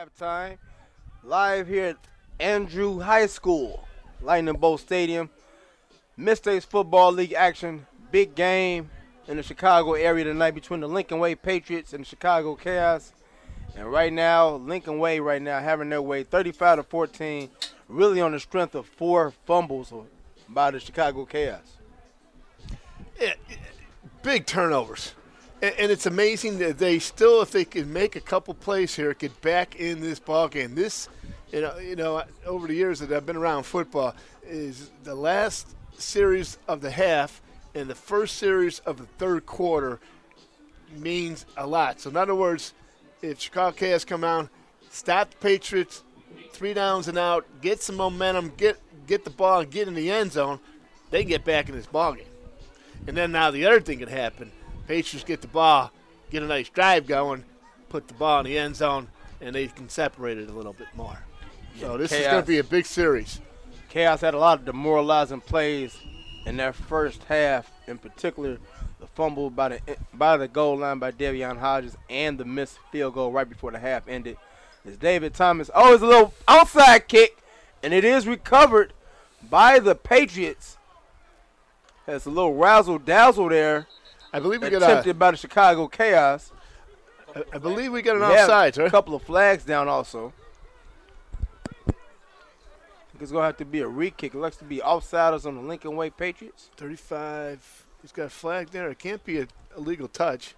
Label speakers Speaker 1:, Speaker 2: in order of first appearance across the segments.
Speaker 1: Halftime, live here at Andrew High School, Lightning Bolt Stadium. Mid-States Football League action, big game in the Chicago area tonight between the Lincoln Way Patriots and the Chicago Chaos. And right now, Lincoln Way having their way 35-14, really on the strength of 4 fumbles by the Chicago Chaos.
Speaker 2: Yeah, big turnovers. And it's amazing that they still, if they can make a couple plays here, get back in this ball game. This, over the years that I've been around football, is the last series of the half and the first series of the third quarter means a lot. So in other words, if Chicago Chaos come out, stop the Patriots, 3 downs and out, get some momentum, get the ball and get in the end zone, they get back in this ball game. And then now the other thing can happen. Patriots get the ball, get a nice drive going, put the ball in the end zone, and they can separate it a little bit more. So this is going to be a big series.
Speaker 1: Chaos had a lot of demoralizing plays in their first half, in particular the fumble by the goal line by Devion Hodges and the missed field goal right before the half ended. It's David Thomas. Oh, it's a little outside kick, and it is recovered by the Patriots. Has a little razzle-dazzle there.
Speaker 2: I believe we got
Speaker 1: attempted by the Chicago Chaos.
Speaker 2: I believe we got an offside, right?
Speaker 1: A couple of flags down also. I think it's going to have to be a re-kick. It looks to be offsiders on the Lincoln Way Patriots.
Speaker 2: 35. He's got a flag there. It can't be a legal touch.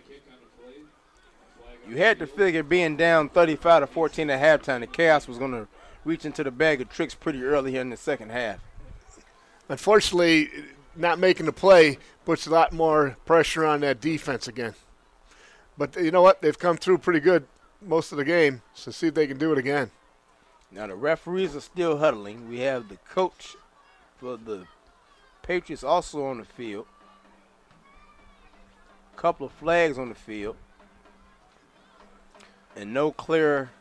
Speaker 1: You had to figure being down 35-14 at halftime, the Chaos was going to reach into the bag of tricks pretty early here in the second half.
Speaker 2: Unfortunately, not making the play puts a lot more pressure on that defense again. But you know what? They've come through pretty good most of the game, so see if they can do it again.
Speaker 1: Now the referees are still huddling. We have the coach for the Patriots also on the field. A couple of flags on the field. And no clear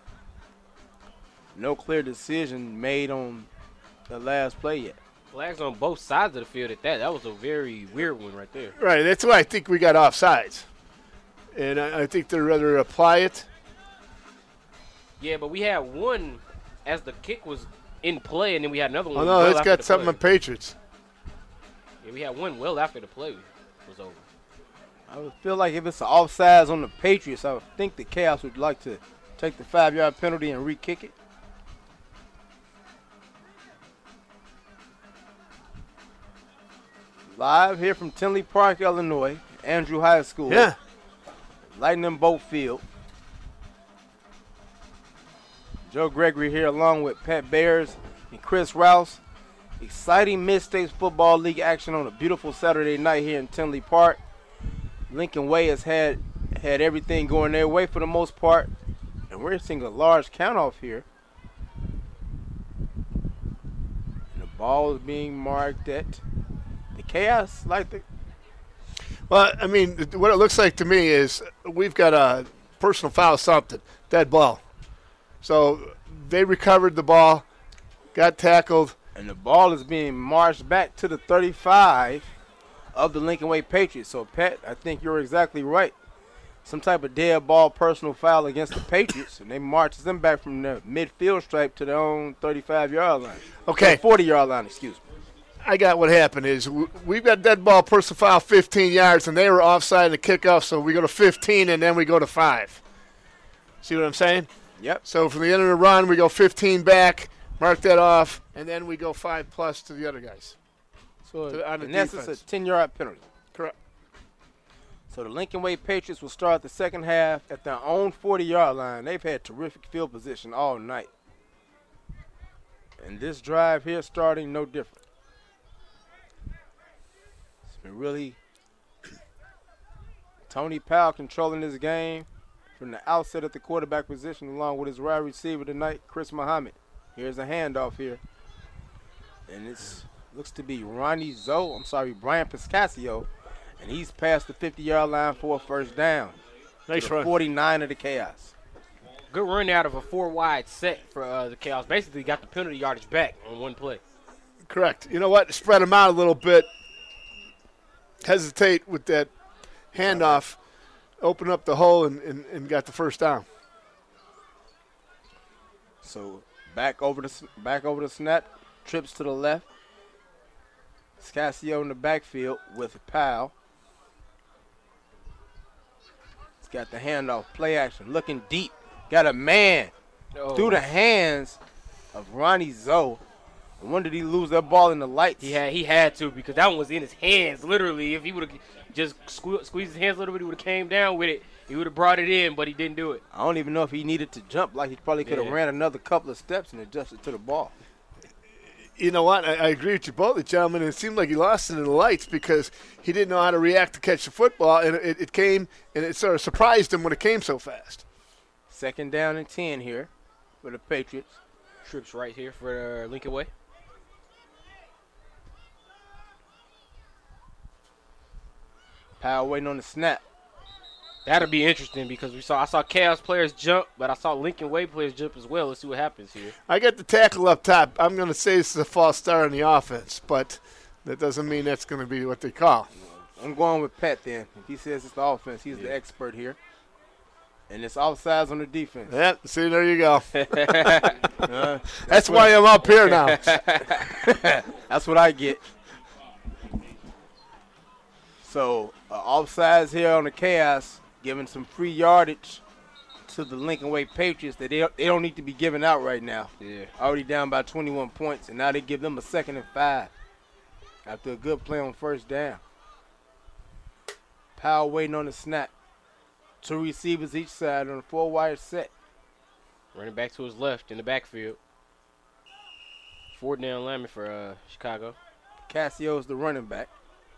Speaker 1: decision made on the last play yet.
Speaker 3: Flags on both sides of the field at that. That was a very weird one right there.
Speaker 2: Right, that's why I think we got offsides. And I think they'd rather apply it.
Speaker 3: Yeah, but we had one as the kick was in play, and then we had another one.
Speaker 2: Oh, no, it's got something on Patriots.
Speaker 3: Yeah, we had one well after the play was over.
Speaker 1: I would feel like if it's an offsides on the Patriots, I would think the Chaos would like to take the 5-yard penalty and re-kick it. Live here from Tinley Park, Illinois, Andrew High School.
Speaker 2: Yeah.
Speaker 1: Lightning Bolt Field. Joe Gregory here along with Pat Bears and Chris Rouse. Exciting Mid-States Football League action on a beautiful Saturday night here in Tinley Park. Lincoln Way has had everything going their way for the most part. And we're seeing a large count-off here. And the ball is being marked at the Chaos.
Speaker 2: Well, I mean, what it looks like to me is we've got a personal foul something, dead ball. So they recovered the ball, got tackled.
Speaker 1: And the ball is being marched back to the 35 of the Lincoln Way Patriots. So, Pat, I think you're exactly right. Some type of dead ball personal foul against the Patriots, and they marches them back from the midfield stripe to their own 35-yard line.
Speaker 2: Okay.
Speaker 1: 40-yard line, excuse me.
Speaker 2: I got what happened is we've got dead ball personal foul 15 yards, and they were offside in the kickoff, so we go to 15, and then we go to 5. See what I'm saying?
Speaker 1: Yep.
Speaker 2: So from the end of the run, we go 15 back, mark that off, and then we go 5+ to the other guys.
Speaker 1: So
Speaker 2: on the
Speaker 1: in essence, a 10-yard penalty.
Speaker 2: Correct.
Speaker 1: So the Lincoln Way Patriots will start the second half at their own 40-yard line. They've had terrific field position all night. And this drive here starting no different. It's been really Tony Powell controlling this game from the outset at the quarterback position along with his wide receiver tonight, Chris Muhammad. Here's a handoff here. And it looks to be Brian Piscasio. And he's past the 50-yard line for a first down.
Speaker 2: Nice run.
Speaker 1: 49 of the Chaos.
Speaker 3: Good run out of a 4-wide set for the Chaos. Basically got the penalty yardage back on one play.
Speaker 2: Correct. You know what? Spread them out a little bit. Hesitate with that handoff. Open up the hole and got the first down.
Speaker 1: So back over the snap, trips to the left. Scasio in the backfield with Powell. He's got the handoff, play action, looking deep. Got a man through the hands of Ronnie Zoe. When did he lose that ball in the lights?
Speaker 3: He had to, because that one was in his hands, literally. If he would have just squeezed his hands a little bit, he would have came down with it. He would have brought it in, but he didn't do it.
Speaker 1: I don't even know if he needed to jump. Like, he probably could have ran another couple of steps and adjusted to the ball.
Speaker 2: You know what? I agree with you both, gentlemen. It seemed like he lost it in the lights because he didn't know how to react to catch the football, and it came, and it sort of surprised him when it came so fast.
Speaker 1: 2nd down and 10 here for the Patriots.
Speaker 3: Trips right here for Lincoln Way.
Speaker 1: Powell waiting on the snap.
Speaker 3: That'll be interesting because I saw Chaos players jump, but I saw Lincoln Way players jump as well. Let's see what happens here.
Speaker 2: I got the tackle up top. I'm going to say this is a false start on the offense, but that doesn't mean that's going to be what they call.
Speaker 1: I'm going with Pat then. If he says it's the offense, he's the expert here. And it's offsides on the defense.
Speaker 2: Yeah, see, there you go. That's why I'm up here now.
Speaker 1: That's what I get. So, offsides here on the Chaos, giving some free yardage to the Lincoln Way Patriots that they don't need to be giving out right now.
Speaker 3: Yeah.
Speaker 1: Already down by 21 points, and now they give them a 2nd and 5 after a good play on 1st down. Powell waiting on the snap. 2 receivers each side on a 4-wide set.
Speaker 3: Running back to his left in the backfield. 4th down lineman for Chicago.
Speaker 1: Cassio's the running back.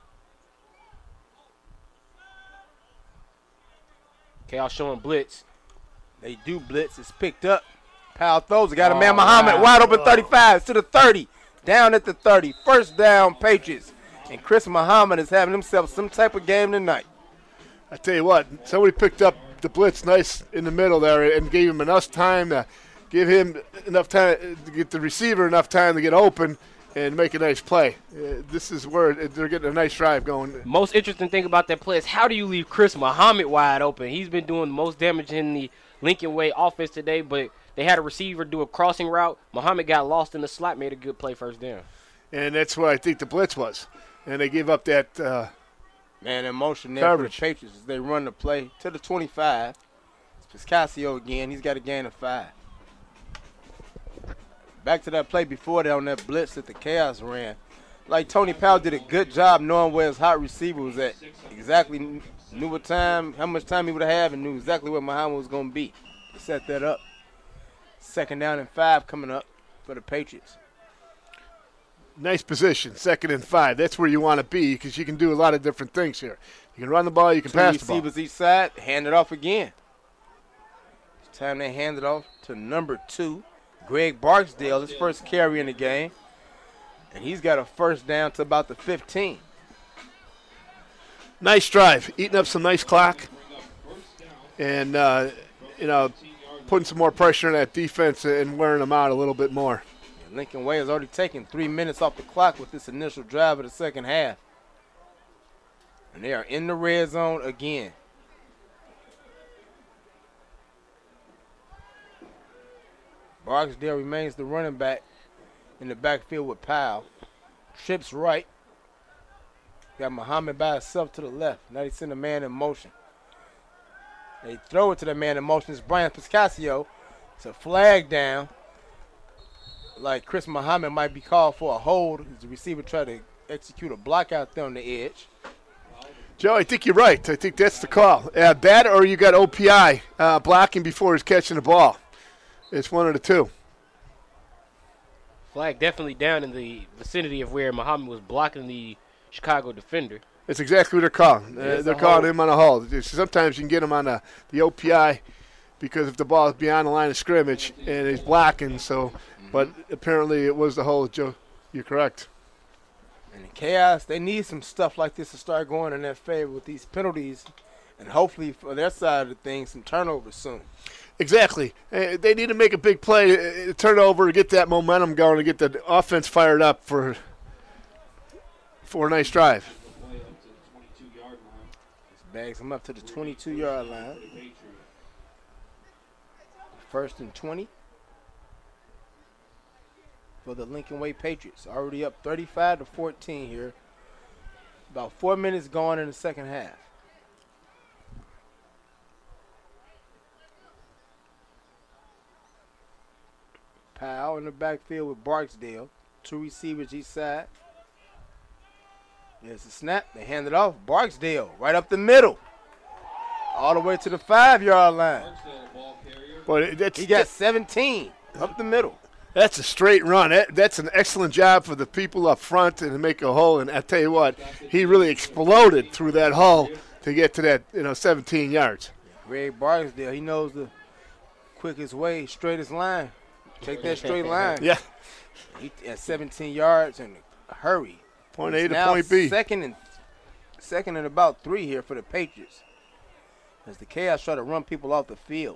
Speaker 3: Chaos showing blitz.
Speaker 1: They do blitz. It's picked up. Powell throws it. Got a man, Muhammad, wide open 35 to the 30. Down at the 30. 1st down, Patriots. And Chris Muhammad is having himself some type of game tonight.
Speaker 2: I tell you what, somebody picked up the blitz nice in the middle there and gave him enough time to give him enough time to get the receiver enough time to get open and make a nice play. This is where they're getting a nice drive going.
Speaker 3: Most interesting thing about that play is how do you leave Chris Muhammad wide open? He's been doing the most damage in the Lincoln Way offense today, but they had a receiver do a crossing route. Muhammad got lost in the slot, made a good play 1st down.
Speaker 2: And that's what I think the blitz was. And they gave up that
Speaker 1: man in motion there
Speaker 2: coverage
Speaker 1: for the Patriots as they run the play to the 25. It's Casio again. He's got a gain of 5. Back to that play before that on that blitz that the Chaos ran. Like Tony Powell did a good job knowing where his hot receiver was at. Exactly knew what time, how much time he would have, and knew exactly where Muhammad was going to be to set that up. 2nd down and 5 coming up for the Patriots.
Speaker 2: nice position, 2nd and 5. That's where you want to be because you can do a lot of different things here. You can run the ball, you can pass the ball.
Speaker 1: 2 receivers each side, hand it off again. This time they hand it off to number 2. Greg Barksdale, his first carry in the game. And he's got a 1st down to about the 15.
Speaker 2: Nice drive, eating up some nice clock. And, putting some more pressure on that defense and wearing them out a little bit more.
Speaker 1: And Lincoln Way has already taken 3 minutes off the clock with this initial drive of the 2nd half. And they are in the red zone again. Barksdale remains the running back in the backfield with Powell. Trips right. Got Muhammad by himself to the left. Now they send a man in motion. They throw it to the man in motion. It's Brian Piscasio. It's a flag down. Like Chris Muhammad might be called for a hold as the receiver tried to execute a block out there on the edge.
Speaker 2: Joe, I think you're right. I think that's the call. That or you got OPI blocking before he's catching the ball. It's one of the two.
Speaker 3: Flag definitely down in the vicinity of where Muhammad was blocking the Chicago defender.
Speaker 2: That's exactly what they're calling. They're calling him on a hold. Sometimes you can get him on the OPI because if the ball is beyond the line of scrimmage and he's blocking. So, but apparently it was the hold, Joe. You're correct.
Speaker 1: And in Chaos, they need some stuff like this to start going in their favor with these penalties, and hopefully for their side of the thing, some turnovers soon.
Speaker 2: Exactly. They need to make a big play, turn over, to get that momentum going, to get the offense fired up for a nice drive.
Speaker 1: This bags them up to the 22-yard line. 1st and 20. for the Lincoln Way Patriots. Already up 35-14 here. About 4 minutes gone in the second half. Powell in the backfield with Barksdale. 2 receivers each side. There's the snap. They hand it off. Barksdale right up the middle. All the way to the 5-yard line.
Speaker 2: Boy,
Speaker 1: He got 17 up the middle.
Speaker 2: That's a straight run. That's an excellent job for the people up front and to make a hole. And I tell you what, he really exploded through that hole to get to that, 17 yards.
Speaker 1: Greg Barksdale, he knows the quickest way, straightest line. Take that straight line.
Speaker 2: Yeah.
Speaker 1: He at 17 yards and hurry.
Speaker 2: Point A to
Speaker 1: Now
Speaker 2: point B.
Speaker 1: Second and about 3 here for the Patriots. As the Chaos try to run people off the field.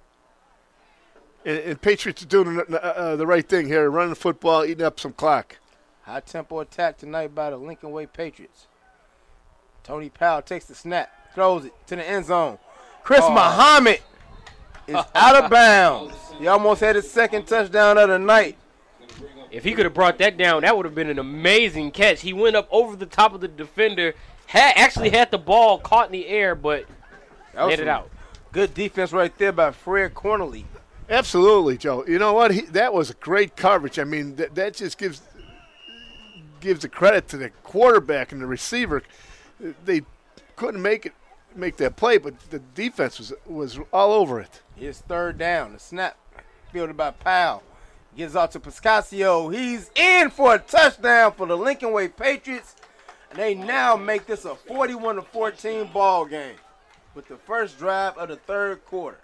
Speaker 2: And Patriots are doing the right thing here, running the football, eating up some clock.
Speaker 1: High tempo attack tonight by the Lincoln Way Patriots. Tony Powell takes the snap, throws it to the end zone. Chris Muhammad is out of bounds. He almost had his second touchdown of the night.
Speaker 3: If he could have brought that down, that would have been an amazing catch. He went up over the top of the defender, actually had the ball caught in the air, but let it out.
Speaker 1: Good defense right there by Fred Cornely.
Speaker 2: Absolutely, Joe. You know what? That was a great coverage. I mean, that just gives the credit to the quarterback and the receiver. They couldn't make that play, but the defense was all over it.
Speaker 1: Here's third down. The snap fielded by Powell. Gives out to Pascasio. He's in for a touchdown for the Lincoln Way Patriots. And they now make this a 41-14 ball game with the first drive of the third quarter.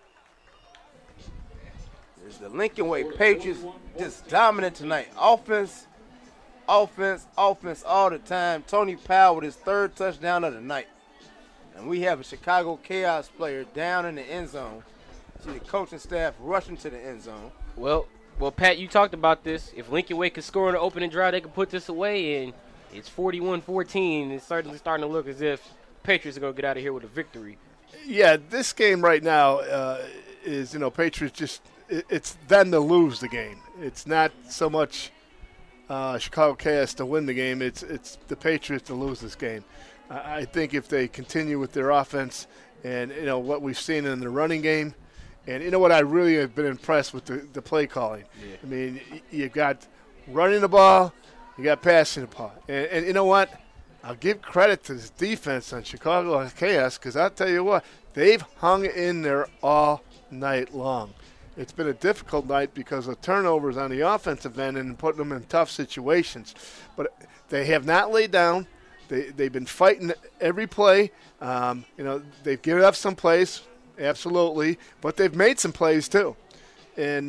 Speaker 1: There's the Lincoln Way Patriots just dominant tonight. Offense all the time. Tony Powell with his third touchdown of the night. And we have a Chicago Chaos player down in the end zone. See the coaching staff rushing to the end zone.
Speaker 3: Well, Pat, you talked about this. If Lincoln Way could score on the opening drive, they could put this away, and it's 41-14. It's certainly starting to look as if Patriots are going to get out of here with a victory.
Speaker 2: Yeah, this game right now is, Patriots just – it's them to lose the game. It's not so much Chicago Chaos to win the game. It's the Patriots to lose this game. I think if they continue with their offense and, what we've seen in the running game, and what I really have been impressed with the play calling. Yeah. I mean, you got running the ball, you got passing the ball. And you know what? I'll give credit to this defense on Chicago Chaos because I'll tell you what, they've hung in there all night long. It's been a difficult night because of turnovers on the offensive end and putting them in tough situations. But they have not laid down. They've been fighting every play. They've given up some plays, absolutely, but they've made some plays too. And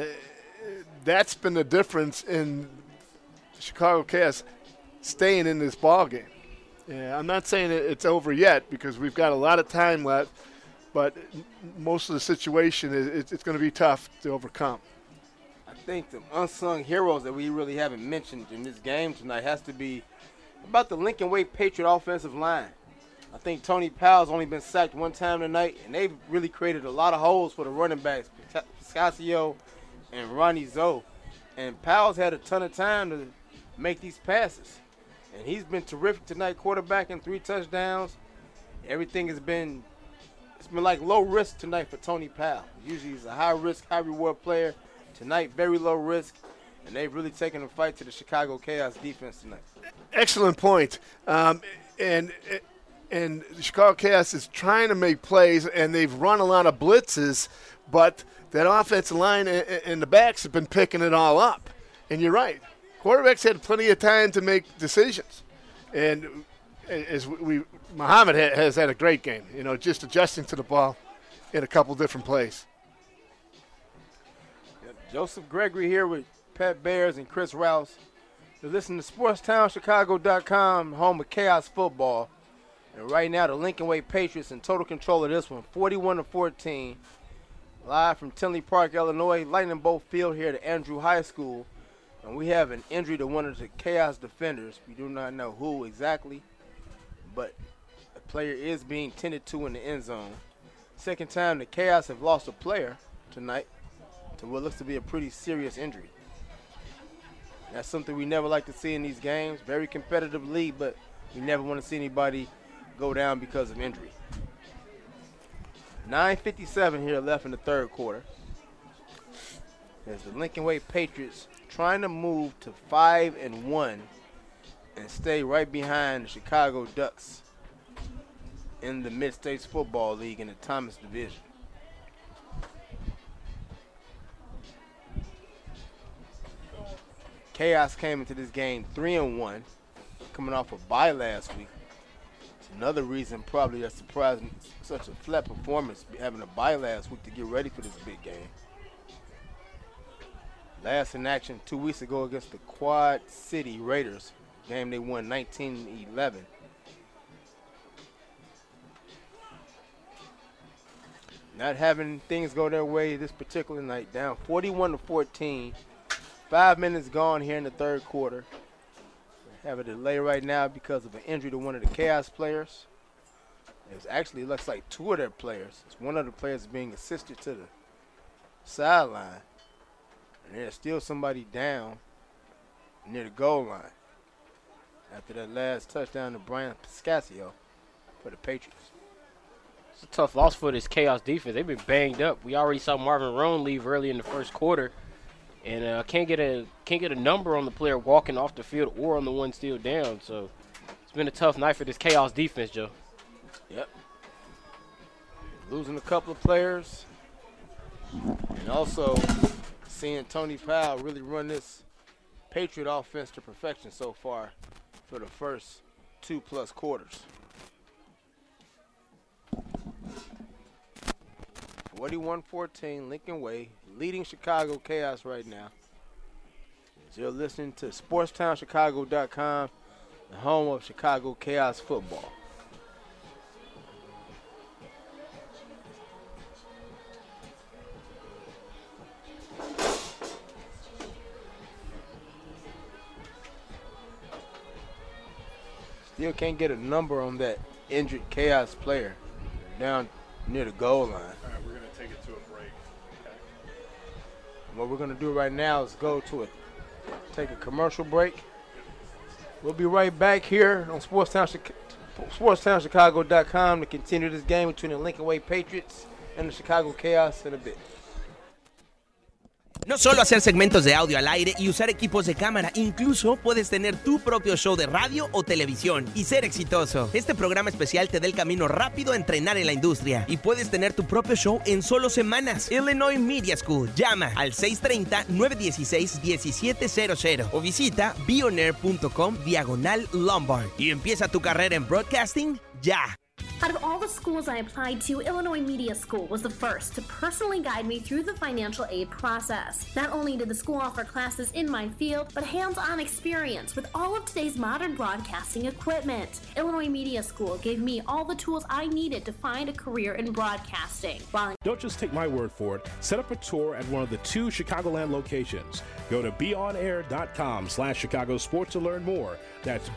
Speaker 2: that's been the difference in Chicago Chaos staying in this ball game. Yeah, I'm not saying it's over yet because we've got a lot of time left, but most of the situation it's going to be tough to overcome.
Speaker 1: I think the unsung heroes that we really haven't mentioned in this game tonight has to be about the Lincoln Way Patriot offensive line. I think Tony Powell's only been sacked one time tonight, and they've really created a lot of holes for the running backs, Pascasio and Ronnie Zoe. And Powell's had a ton of time to make these passes. And he's been terrific tonight, quarterbacking 3 touchdowns. Everything has been – it's been like low risk tonight for Tony Powell. Usually he's a high-risk, high-reward player. Tonight, very low risk. And they've really taken a fight to the Chicago Chaos defense tonight.
Speaker 2: Excellent point. And the Chicago Chaos is trying to make plays, and they've run a lot of blitzes, but that offensive line and the backs have been picking it all up. And you're right. Quarterbacks had plenty of time to make decisions. And as Muhammad has had a great game, just adjusting to the ball in a couple different plays.
Speaker 1: Joseph Gregory here with Pat Bears and Chris Rouse. You're listening to SportsTownChicago.com, home of Chaos Football. And right now, the Lincoln Way Patriots in total control of this one, 41-14. Live from Tinley Park, Illinois, Lightning Bolt Field here at Andrew High School. And we have an injury to one of the Chaos defenders. We do not know who exactly, but the player is being tended to in the end zone. Second time the Chaos have lost a player tonight to what looks to be a pretty serious injury. That's something we never like to see in these games. Very competitive league, but we never want to see anybody go down because of injury. 9:57 here left in the third quarter. As the Lincoln Way Patriots trying to move to 5-1 and stay right behind the Chicago Ducks in the Mid-States Football League in the Thomas Division. Chaos came into this game 3-1, coming off a bye last week. It's another reason probably that's surprising such a flat performance, having a bye last week to get ready for this big game. Last in action 2 weeks ago against the Quad City Raiders, game they won 19-11. Not having things go their way this particular night, down 41-14. 5 minutes gone here in the third quarter. We have a delay right now because of an injury to one of the Chaos players. It actually looks like 2 of their players. It's one of the players being assisted to the sideline. And there's still somebody down near the goal line after that last touchdown to Brian Piscasio for the Patriots.
Speaker 3: It's a tough loss for this Chaos defense. They've been banged up. We already saw Marvin Roan leave early in the first quarter. And can't get a number on the player walking off the field or on the one still down. So it's been a tough night for this Chaos defense, Joe.
Speaker 1: Yep. Losing a couple of players. And also seeing Tony Powell really run this Patriot offense to perfection so far for the first 2+ quarters. 41-14, Lincoln Way, leading Chicago Chaos right now. As you're listening to SportsTownChicago.com, the home of Chicago Chaos football. Still can't get a number on that injured Chaos player down near the goal line.
Speaker 4: All right, we're going to take it to a break. Okay.
Speaker 1: What we're going to do right now is take a commercial break. We'll be right back here on SportsTownChicago.com to continue this game between the Lincoln Way Patriots and the Chicago Chaos in a bit.
Speaker 5: No solo hacer segmentos de audio al aire y usar equipos de cámara, incluso puedes tener tu propio show de radio o televisión y ser exitoso. Este programa especial te da el camino rápido a entrenar en la industria y puedes tener tu propio show en solo semanas. Illinois Media School. Llama al 630-916-1700 o visita beonair.com/Lombard y empieza tu carrera en broadcasting ya.
Speaker 6: Out of all the schools I applied to, Illinois Media School was the first to personally guide me through the financial aid process. Not only did the school offer classes in my field, but hands-on experience with all of today's modern broadcasting equipment. Illinois Media School gave me all the tools I needed to find a career in broadcasting.
Speaker 4: Don't just take my word for it. Set up a tour at one of the 2 Chicagoland locations. Go to beonair.com/Chicago Sports to learn more. That's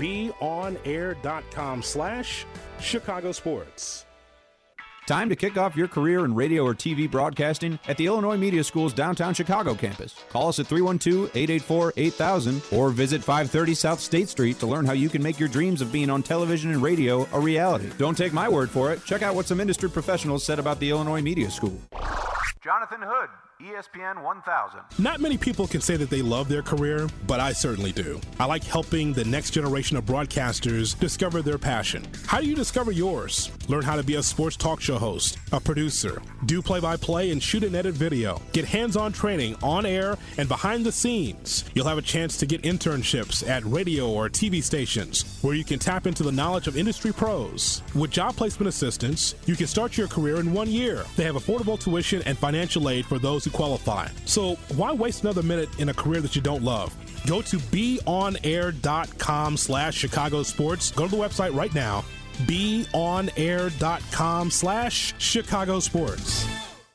Speaker 4: beonair.com/Chicago Sports.
Speaker 7: Time to kick off your career in radio or TV broadcasting at the Illinois Media School's downtown Chicago campus. Call us at 312-884-8000 or visit 530 South State Street to learn how you can make your dreams of being on television and radio a reality. Don't take my word for it. Check out what some industry professionals said about the Illinois Media School.
Speaker 8: Jonathan Hood, ESPN 1000.
Speaker 4: Not many people can say that they love their career, but I certainly do. I like helping the next generation of broadcasters discover their passion. How do you discover yours? Learn how to be a sports talk show host, a producer, do play-by-play and shoot and edit video. Get hands-on training on air and behind the scenes. You'll have a chance to get internships at radio or TV stations where you can tap into the knowledge of industry pros. With job placement assistance, you can start your career in 1 year. They have affordable tuition and financial aid for those who qualify. So why waste another minute in a career that you don't love? Go to beonair.com/Chicago Sports. Go to the website right now, beonair.com/Chicago Sports.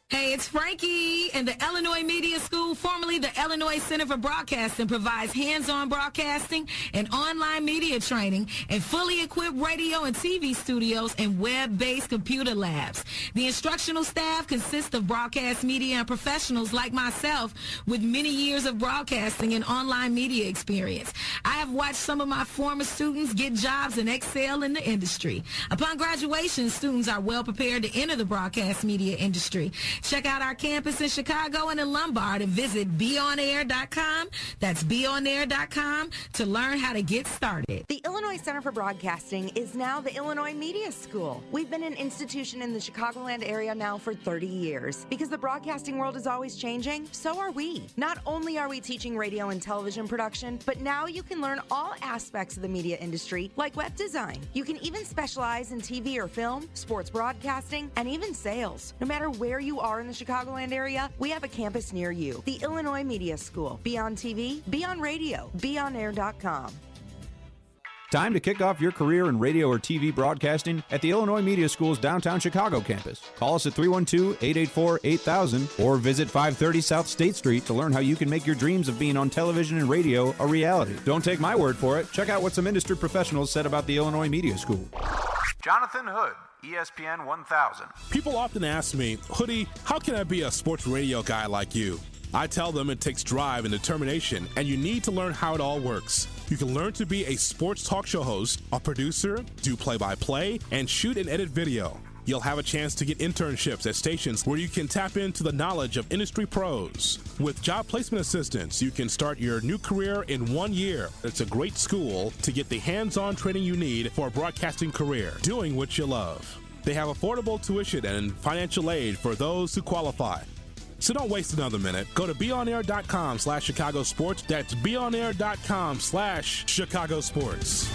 Speaker 9: Hey, it's Frankie, and the Illinois Media School, formerly the Illinois Center for Broadcasting, provides hands-on broadcasting and online media training and fully equipped radio and TV studios and web-based computer labs. The instructional staff consists of broadcast media and professionals like myself with many years of broadcasting and online media experience. I have watched some of my former students get jobs and excel in the industry. Upon graduation, students are well prepared to enter the broadcast media industry. Check out our campus in Chicago and in Lombard and visit beonair.com. That's beonair.com to learn how to get started.
Speaker 10: The Illinois Center for Broadcasting is now the Illinois Media School. We've been an institution in the Chicagoland area now for 30 years. Because the broadcasting world is always changing, so are we. Not only are we teaching radio and television production, but now you can learn all aspects of the media industry, like web design. You can even specialize in TV or film, sports broadcasting, and even sales. No matter where you are in the Chicagoland area, we have a campus near you. The Illinois Media School. Be on TV, be on radio, beonair.com.
Speaker 7: Time to kick off your career in radio or TV broadcasting at the Illinois Media School's downtown Chicago campus. Call us at 312-884-8000 or visit 530 South State Street to learn how you can make your dreams of being on television and radio a reality. Don't take my word for it. Check out what some industry professionals said about the Illinois Media School.
Speaker 8: Jonathan Hood, ESPN 1000.
Speaker 4: People often ask me, Hoodie, how can I be a sports radio guy like you? I tell them it takes drive and determination, and you need to learn how it all works. You can learn to be a sports talk show host, a producer, do play-by-play, and shoot and edit video. You'll have a chance to get internships at stations where you can tap into the knowledge of industry pros. With job placement assistance, you can start your new career in 1 year. It's a great school to get the hands-on training you need for a broadcasting career, doing what you love. They have affordable tuition and financial aid for those who qualify. So don't waste another minute. Go to beonair.com/Chicago Sports. That's beonair.com/Chicago Sports.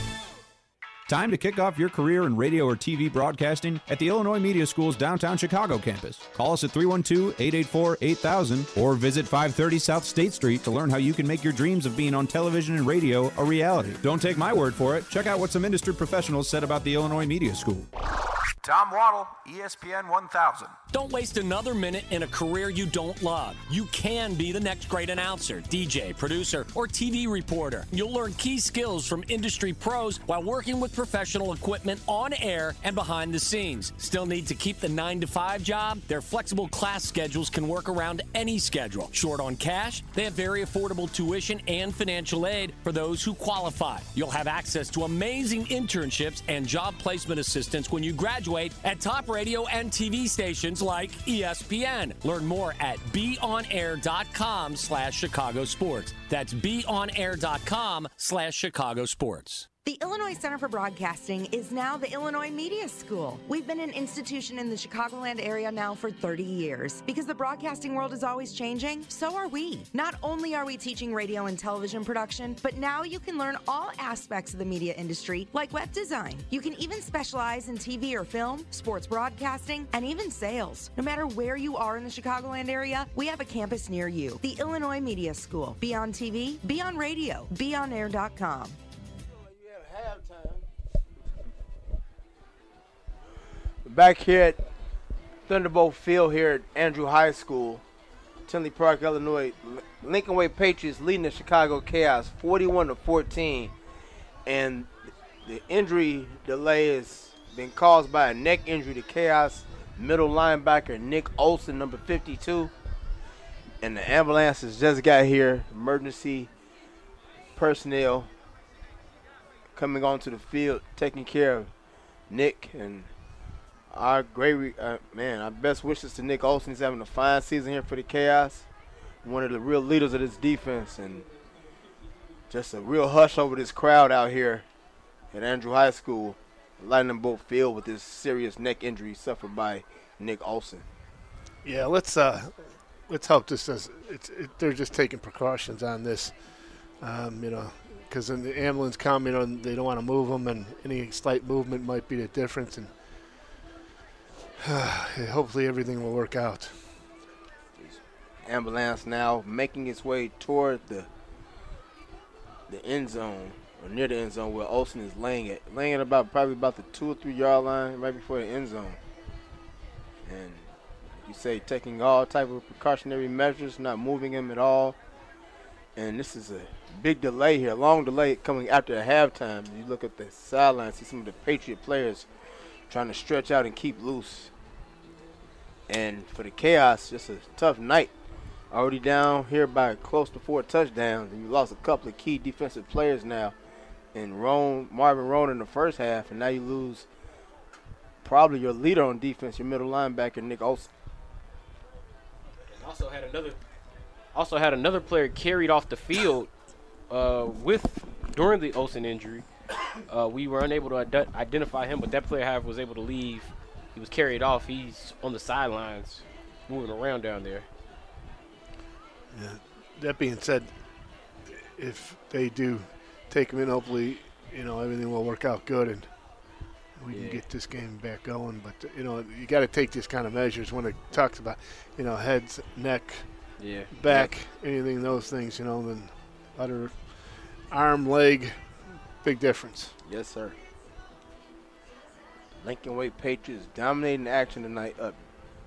Speaker 7: Time to kick off your career in radio or TV broadcasting at the Illinois Media School's downtown Chicago campus. Call us at 312-884-8000 or visit 530 South State Street to learn how you can make your dreams of being on television and radio a reality. Don't take my word for it. Check out what some industry professionals said about the Illinois Media School.
Speaker 8: Tom Waddle, ESPN 1000.
Speaker 11: Don't waste another minute in a career you don't love. You can be the next great announcer, DJ, producer, or TV reporter. You'll learn key skills from industry pros while working with professional equipment on air and behind the scenes. Still need to keep the 9-to-5 job? Their flexible class schedules can work around any schedule. Short on cash? They have very affordable tuition and financial aid for those who qualify. You'll have access to amazing internships and job placement assistance when you graduate at top radio and TV stations like ESPN. Learn more at beonair.com/Chicago Sports. That's beonair.com/Chicago Sports.
Speaker 10: The Illinois Center for Broadcasting is now the Illinois Media School. We've been an institution in the Chicagoland area now for 30 years. Because the broadcasting world is always changing, so are we. Not only are we teaching radio and television production, but now you can learn all aspects of the media industry, like web design. You can even specialize in TV or film, sports broadcasting, and even sales. No matter where you are in the Chicagoland area, we have a campus near you. The Illinois Media School. Be on TV, be on radio, beonair.com.
Speaker 1: Back here at Thunderbolt Field here at Andrew High School, Tinley Park, Illinois. Lincoln Way Patriots leading the Chicago Chaos 41-14, and the injury delay has been caused by a neck injury to Chaos middle linebacker Nick Olson, number 52, and the ambulance has just got here. Emergency personnel coming onto the field, taking care of Nick, and our our best wishes to Nick Olson. He's having a fine season here for the Chaos. One of the real leaders of this defense, and just a real hush over this crowd out here at Andrew High School, Lightning Bolt Field, with this serious neck injury suffered by Nick Olson.
Speaker 2: Yeah, let's hope this is. They're just taking precautions on this, because when the ambulance come, they don't want to move them, and any slight movement might be the difference. And hopefully everything will work out.
Speaker 1: Ambulance now making its way toward the end zone, or near the end zone, where Olson is laying at probably about the 2 or 3 yard line, right before the end zone. And you say, taking all type of precautionary measures, not moving him at all. And this is a big delay here, a long delay coming after a halftime. You look at the sideline, see some of the Patriot players trying to stretch out and keep loose. And for the Chaos, just a tough night. Already down here by close to 4 touchdowns, and you lost a couple of key defensive players now. And Marvin Roan in the first half, and now you lose probably your leader on defense, your middle linebacker, Nick Olson.
Speaker 3: And also had another player carried off the field during the Olsen injury. We were unable to identify him, but that player, however, was able to leave. He was carried off. He's on the sidelines, moving around down there.
Speaker 2: Yeah. That being said, if they do take him in, hopefully, everything will work out good and we can get this game back going. But, you got to take these kind of measures when it talks about, heads, neck, back, anything, those things, then other arm, leg, big difference.
Speaker 1: Yes, sir. Lincoln Way Patriots dominating action tonight, up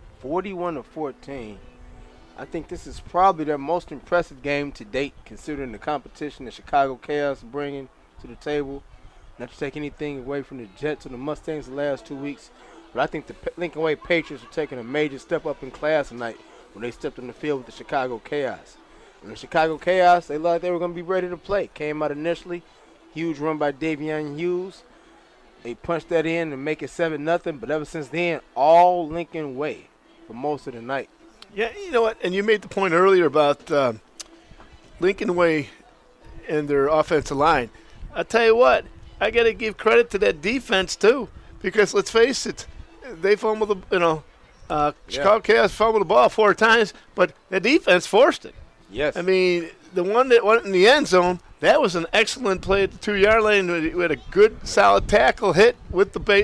Speaker 1: 41-14. I think this is probably their most impressive game to date, considering the competition that Chicago Chaos bringing to the table. Not to take anything away from the Jets or the Mustangs the last 2 weeks, but I think the Lincoln Way Patriots are taking a major step up in class tonight when they stepped on the field with the Chicago Chaos. And the Chicago Chaos, they looked like they were going to be ready to play. Came out initially, huge run by Davion Hughes. They punched that in and make it 7-0, but ever since then, all Lincoln Way for most of the night.
Speaker 2: Yeah, you know what? And you made the point earlier about Lincoln Way and their offensive line. I'll tell you what, I got to give credit to that defense too, because let's face it, they fumbled Chicago Chaos fumbled the ball 4 times, but the defense forced it.
Speaker 1: Yes.
Speaker 2: I mean, the one that went in the end zone, that was an excellent play at the 2-yard line. We had a good, solid tackle hit with the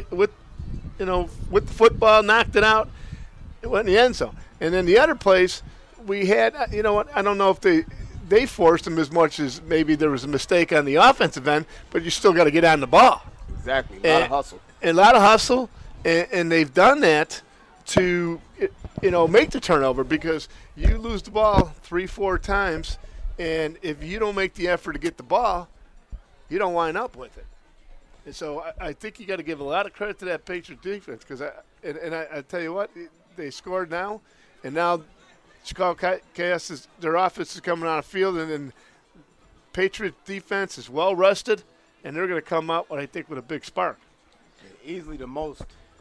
Speaker 2: football, knocked it out. It went in the end zone. And then the other place, we had, I don't know if they forced them as much as maybe there was a mistake on the offensive end, but you still got to get on the ball.
Speaker 1: Exactly, a lot of hustle.
Speaker 2: A lot of hustle, and they've done that to, make the turnover, because you lose the ball 3-4 times, and if you don't make the effort to get the ball, you don't wind up with it. And so I think you got to give a lot of credit to that Patriot defense, because I tell you what, they scored now. And now Chicago Chaos, their offense is coming on the field, and then Patriot defense is well rested, and they're going to come out, I think, with a big spark.
Speaker 1: And easily the most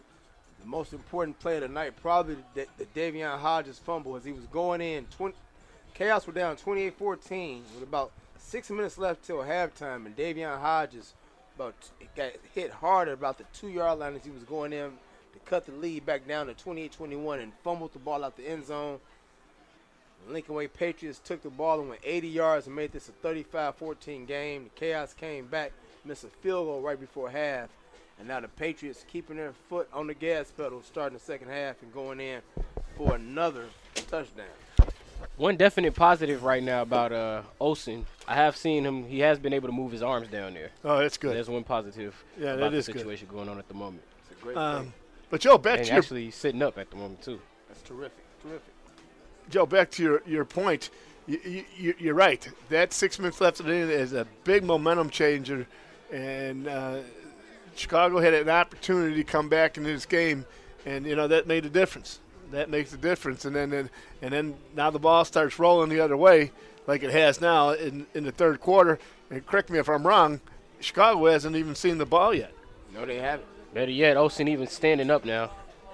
Speaker 1: important play of the night, probably the Davion Hodges fumble as he was going in. Chaos were down 28-14 with about 6 minutes left till halftime, and Davion Hodges got hit hard at about the 2-yard line as he was going in to cut the lead back down to 28-21 and fumbled the ball out the end zone. The Lincoln Way Patriots took the ball and went 80 yards and made this a 35-14 game. The Chaos came back, missed a field goal right before half, and now the Patriots keeping their foot on the gas pedal starting the second half and going in for another touchdown.
Speaker 3: One definite positive right now about Olsen, I have seen him. He has been able to move his arms down there.
Speaker 2: Oh, that's good.
Speaker 3: There's one positive about the situation going on at the moment.
Speaker 1: It's a great thing.
Speaker 2: But, Joe, back
Speaker 3: and
Speaker 2: to
Speaker 3: actually sitting up at the moment, too.
Speaker 1: That's terrific.
Speaker 2: Joe, back to your point. You're right. That 6 minutes left in it is a big momentum changer, and Chicago had an opportunity to come back into this game, and that made a difference. That makes a difference, and then now the ball starts rolling the other way, like it has now in the third quarter. And correct me if I'm wrong, Chicago hasn't even seen the ball yet.
Speaker 1: No, they haven't.
Speaker 3: Better yet, Olsen even standing up now.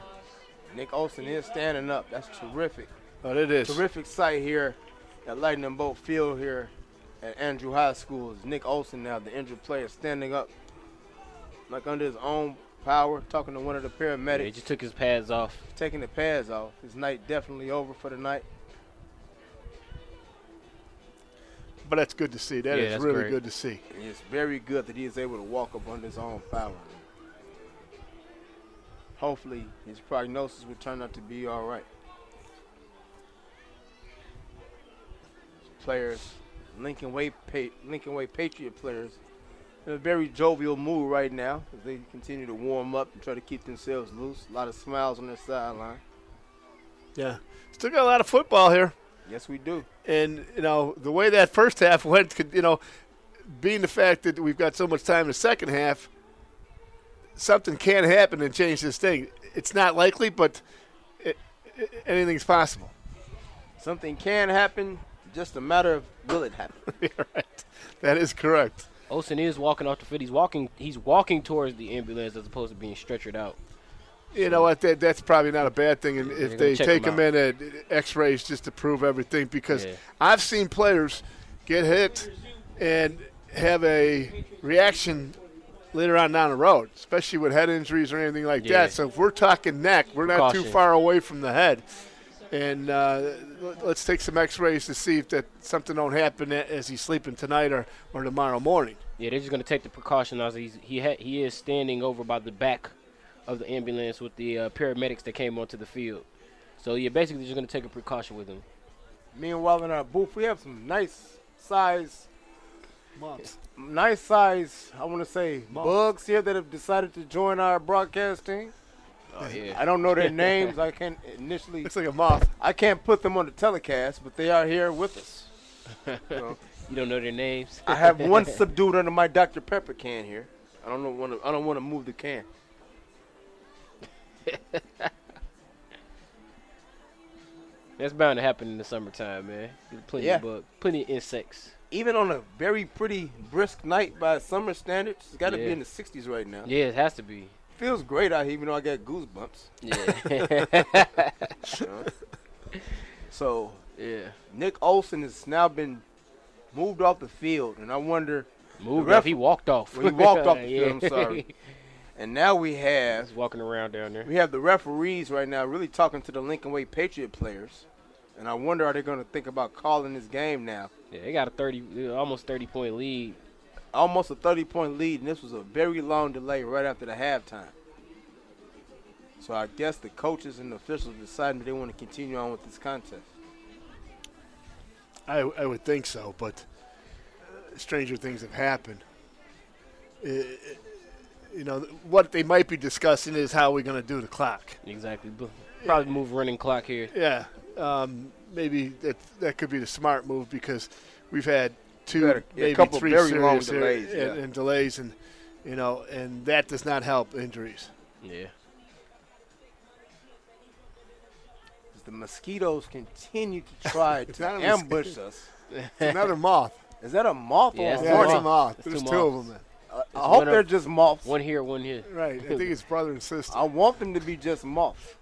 Speaker 1: Nick Olsen is standing up. That's terrific.
Speaker 2: Oh, it is.
Speaker 1: Terrific sight here at Lightning Bolt Field here at Andrew High School. Is Nick Olsen now, the injured player, standing up like under his own power, talking to one of the paramedics.
Speaker 3: Yeah, he just took his pads off.
Speaker 1: Taking the pads off. His night definitely over for the night.
Speaker 2: But that's good to see. That is really good to see.
Speaker 1: And it's very good that he is able to walk up under his own power. Hopefully his prognosis will turn out to be all right. Players, Lincoln Way Patriot players, in a very jovial mood right now as they continue to warm up and try to keep themselves loose. A lot of smiles on their sideline.
Speaker 2: Yeah. Still got a lot of football here.
Speaker 1: Yes, we do.
Speaker 2: And, the way that first half went, being the fact that we've got so much time in the second half, something can happen and change this thing. It's not likely, but anything's possible.
Speaker 1: Something can happen, just a matter of will it happen.
Speaker 2: You're right. That is correct.
Speaker 3: Olsen is walking off the field. He's walking towards the ambulance as opposed to being stretchered out.
Speaker 2: You know what? That's probably not a bad thing if they take him in at X-rays just to prove everything, because I've seen players get hit and have a reaction later on down the road, especially with head injuries or anything like that. So if we're talking neck, we're not too far away from the head. And let's take some X-rays to see if that something don't happen as he's sleeping tonight or tomorrow morning.
Speaker 3: Yeah, they're just going to take the precaution as he is standing over by the back of the ambulance with the paramedics that came onto the field. So, basically just going to take a precaution with him.
Speaker 1: Meanwhile, in our booth, we have some nice size, I want to say, bugs here that have decided to join our broadcast team.
Speaker 3: Oh, yeah.
Speaker 1: I don't know their names. I can't initially.
Speaker 2: Looks like a moth.
Speaker 1: I can't put them on the telecast, but they are here with us.
Speaker 3: You don't know their names?
Speaker 1: I have one subdued under my Dr. Pepper can here. I don't want to move the can.
Speaker 3: That's bound to happen in the summertime, man. Plenty of bugs, plenty of insects.
Speaker 1: Even on a very pretty brisk night by summer standards, it's got to be in the 60s right now.
Speaker 3: Yeah, it has to be.
Speaker 1: Feels great out here, even though I got goosebumps.
Speaker 3: Yeah.
Speaker 1: So, Nick Olsen has now been moved off the field, and I wonder.
Speaker 3: He walked off.
Speaker 1: Well, he walked off the field, I'm sorry. And now we have.
Speaker 3: He's walking around down there.
Speaker 1: We have the referees right now really talking to the Lincoln Way Patriot players. And I wonder, are they going to think about calling this game now?
Speaker 3: Yeah, they got a almost 30-point lead.
Speaker 1: Almost a 30-point lead, and this was a very long delay right after the halftime. So I guess the coaches and the officials decided that they want to continue on with this contest.
Speaker 2: I would think so, but stranger things have happened. What they might be discussing is how we're going to do the clock.
Speaker 3: Exactly. Probably move running clock here.
Speaker 2: Yeah. Maybe that could be the smart move, because we've had
Speaker 1: a couple
Speaker 2: three
Speaker 1: very long
Speaker 2: serious
Speaker 1: delays,
Speaker 2: and delays, and and that does not help injuries.
Speaker 3: Yeah.
Speaker 1: The mosquitoes continue to try to ambush us.
Speaker 2: It's another moth.
Speaker 1: Is that a moth?
Speaker 3: Yeah,
Speaker 2: it's a moth. There's two of them.
Speaker 1: I hope they're just moths.
Speaker 3: One here, one here.
Speaker 2: Right. I think it's brother and sister.
Speaker 1: I want them to be just moths.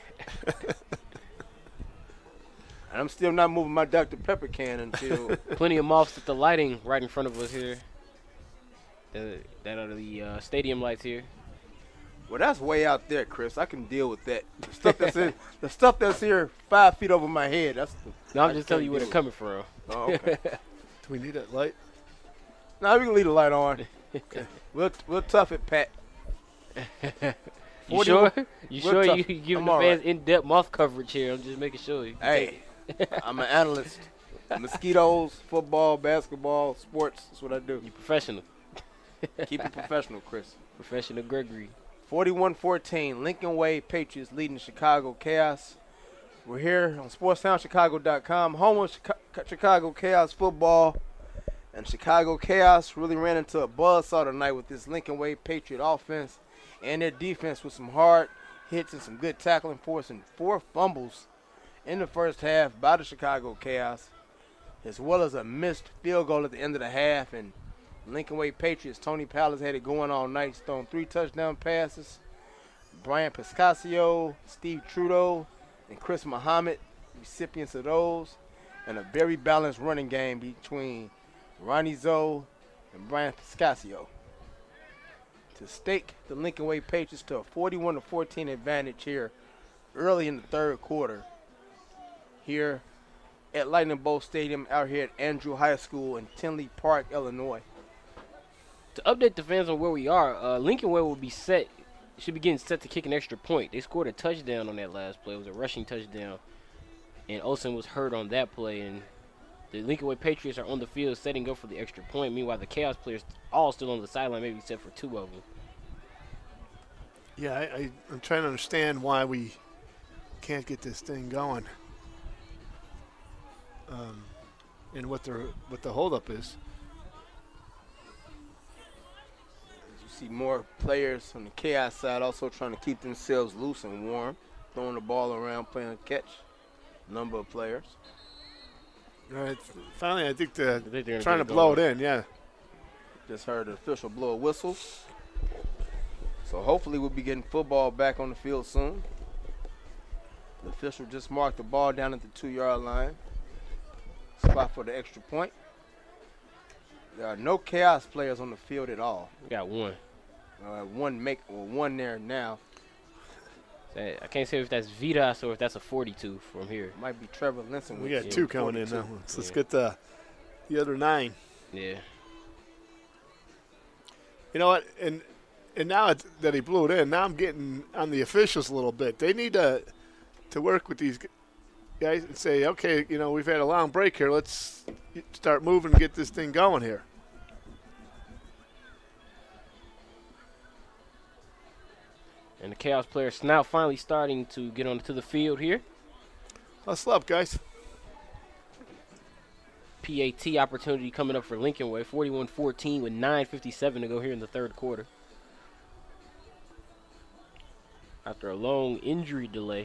Speaker 1: And I'm still not moving my Dr. Pepper can until.
Speaker 3: Plenty of moths at the lighting right in front of us here. That are the stadium lights here.
Speaker 1: Well, that's way out there, Chris. I can deal with that. The stuff that's here 5 feet over my head.
Speaker 3: I'm just telling you where they're coming from.
Speaker 1: Oh, okay.
Speaker 2: Do we need that light?
Speaker 1: No, we can leave the light on. Okay. We'll tough it, Pat.
Speaker 3: You sure? You sure you giving the fans in-depth moth coverage here? I'm just making sure.
Speaker 1: Hey, I'm an analyst. Mosquitoes, football, basketball, sports. That's what I do.
Speaker 3: You professional.
Speaker 1: Keep it professional, Chris.
Speaker 3: Professional Gregory.
Speaker 1: 41-14, Lincoln Way Patriots leading Chicago Chaos. We're here on SportsTownChicago.com, home of Chicago Chaos football. And Chicago Chaos really ran into a buzzsaw tonight with this Lincoln Way Patriot offense and their defense with some hard hits and some good tackling, forcing 4 fumbles in the first half by the Chicago Chaos, as well as a missed field goal at the end of the half. And Lincoln Way Patriots, Tony Palace had it going all night. He's thrown 3 touchdown passes. Brian Pascasio, Steve Trudeau, and Chris Muhammad, recipients of those. And a very balanced running game between Ronnie Zoe and Brian Pascasio to stake the Lincoln Way Patriots to a 41-14 advantage here early in the third quarter here at Lightning Bolt Stadium out here at Andrew High School in Tinley Park, Illinois.
Speaker 3: To update the fans on where we are, Lincoln Way will be set. Should be getting set to kick an extra point. They scored a touchdown on that last play. It was a rushing touchdown, and Olsen was hurt on that play. And the Lincoln Way Patriots are on the field setting up for the extra point. Meanwhile, the Chaos players all still on the sideline, maybe except for 2 of them.
Speaker 2: Yeah, I'm trying to understand why we can't get this thing going. And what the holdup is.
Speaker 1: You see more players on the Chaos side also trying to keep themselves loose and warm, throwing the ball around, playing catch. Number of players.
Speaker 2: All right, finally, I think they're
Speaker 3: gonna
Speaker 2: trying to
Speaker 3: get
Speaker 2: blow it
Speaker 3: going.
Speaker 2: in, yeah.
Speaker 1: Just heard the official blow a whistle. So hopefully we'll be getting football back on the field soon. The official just marked the ball down at the 2-yard line. Spot for the extra point. There are no Chaos players on the field at all.
Speaker 3: We got one.
Speaker 1: One there now.
Speaker 3: I can't say if that's Vitas or if that's a 42 from here.
Speaker 1: Might be Trevor Linson.
Speaker 2: We got two coming in now. Let's get the other 9.
Speaker 3: Yeah.
Speaker 2: You know what? And now that he blew it in, now I'm getting on the officials a little bit. They need to work with these guys and say, okay, we've had a long break here. Let's start moving and get this thing going here.
Speaker 3: And the Chaos players now finally starting to get onto the field here.
Speaker 2: Hustle up, guys.
Speaker 3: PAT opportunity coming up for Lincoln Way, 41-14 with 9:57 to go here in the third quarter. After a long injury delay.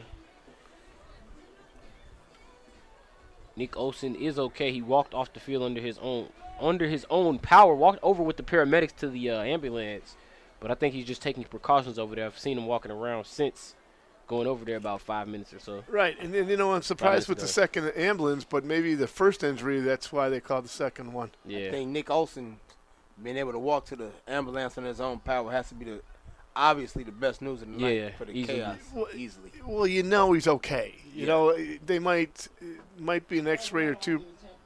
Speaker 3: Nick Olsen is okay. He walked off the field under his own power, walked over with the paramedics to the ambulance. But I think he's just taking precautions over there. I've seen him walking around since going over there about 5 minutes or so.
Speaker 2: Right, and I'm surprised with the second ambulance, but maybe the first injury, that's why they called the second one.
Speaker 3: Yeah.
Speaker 1: I think Nick Olsen being able to walk to the ambulance on his own power has to be obviously the best news of the night for the
Speaker 3: easily.
Speaker 1: Chaos.
Speaker 2: Easily. Well, he's okay. They might be an X-ray or two.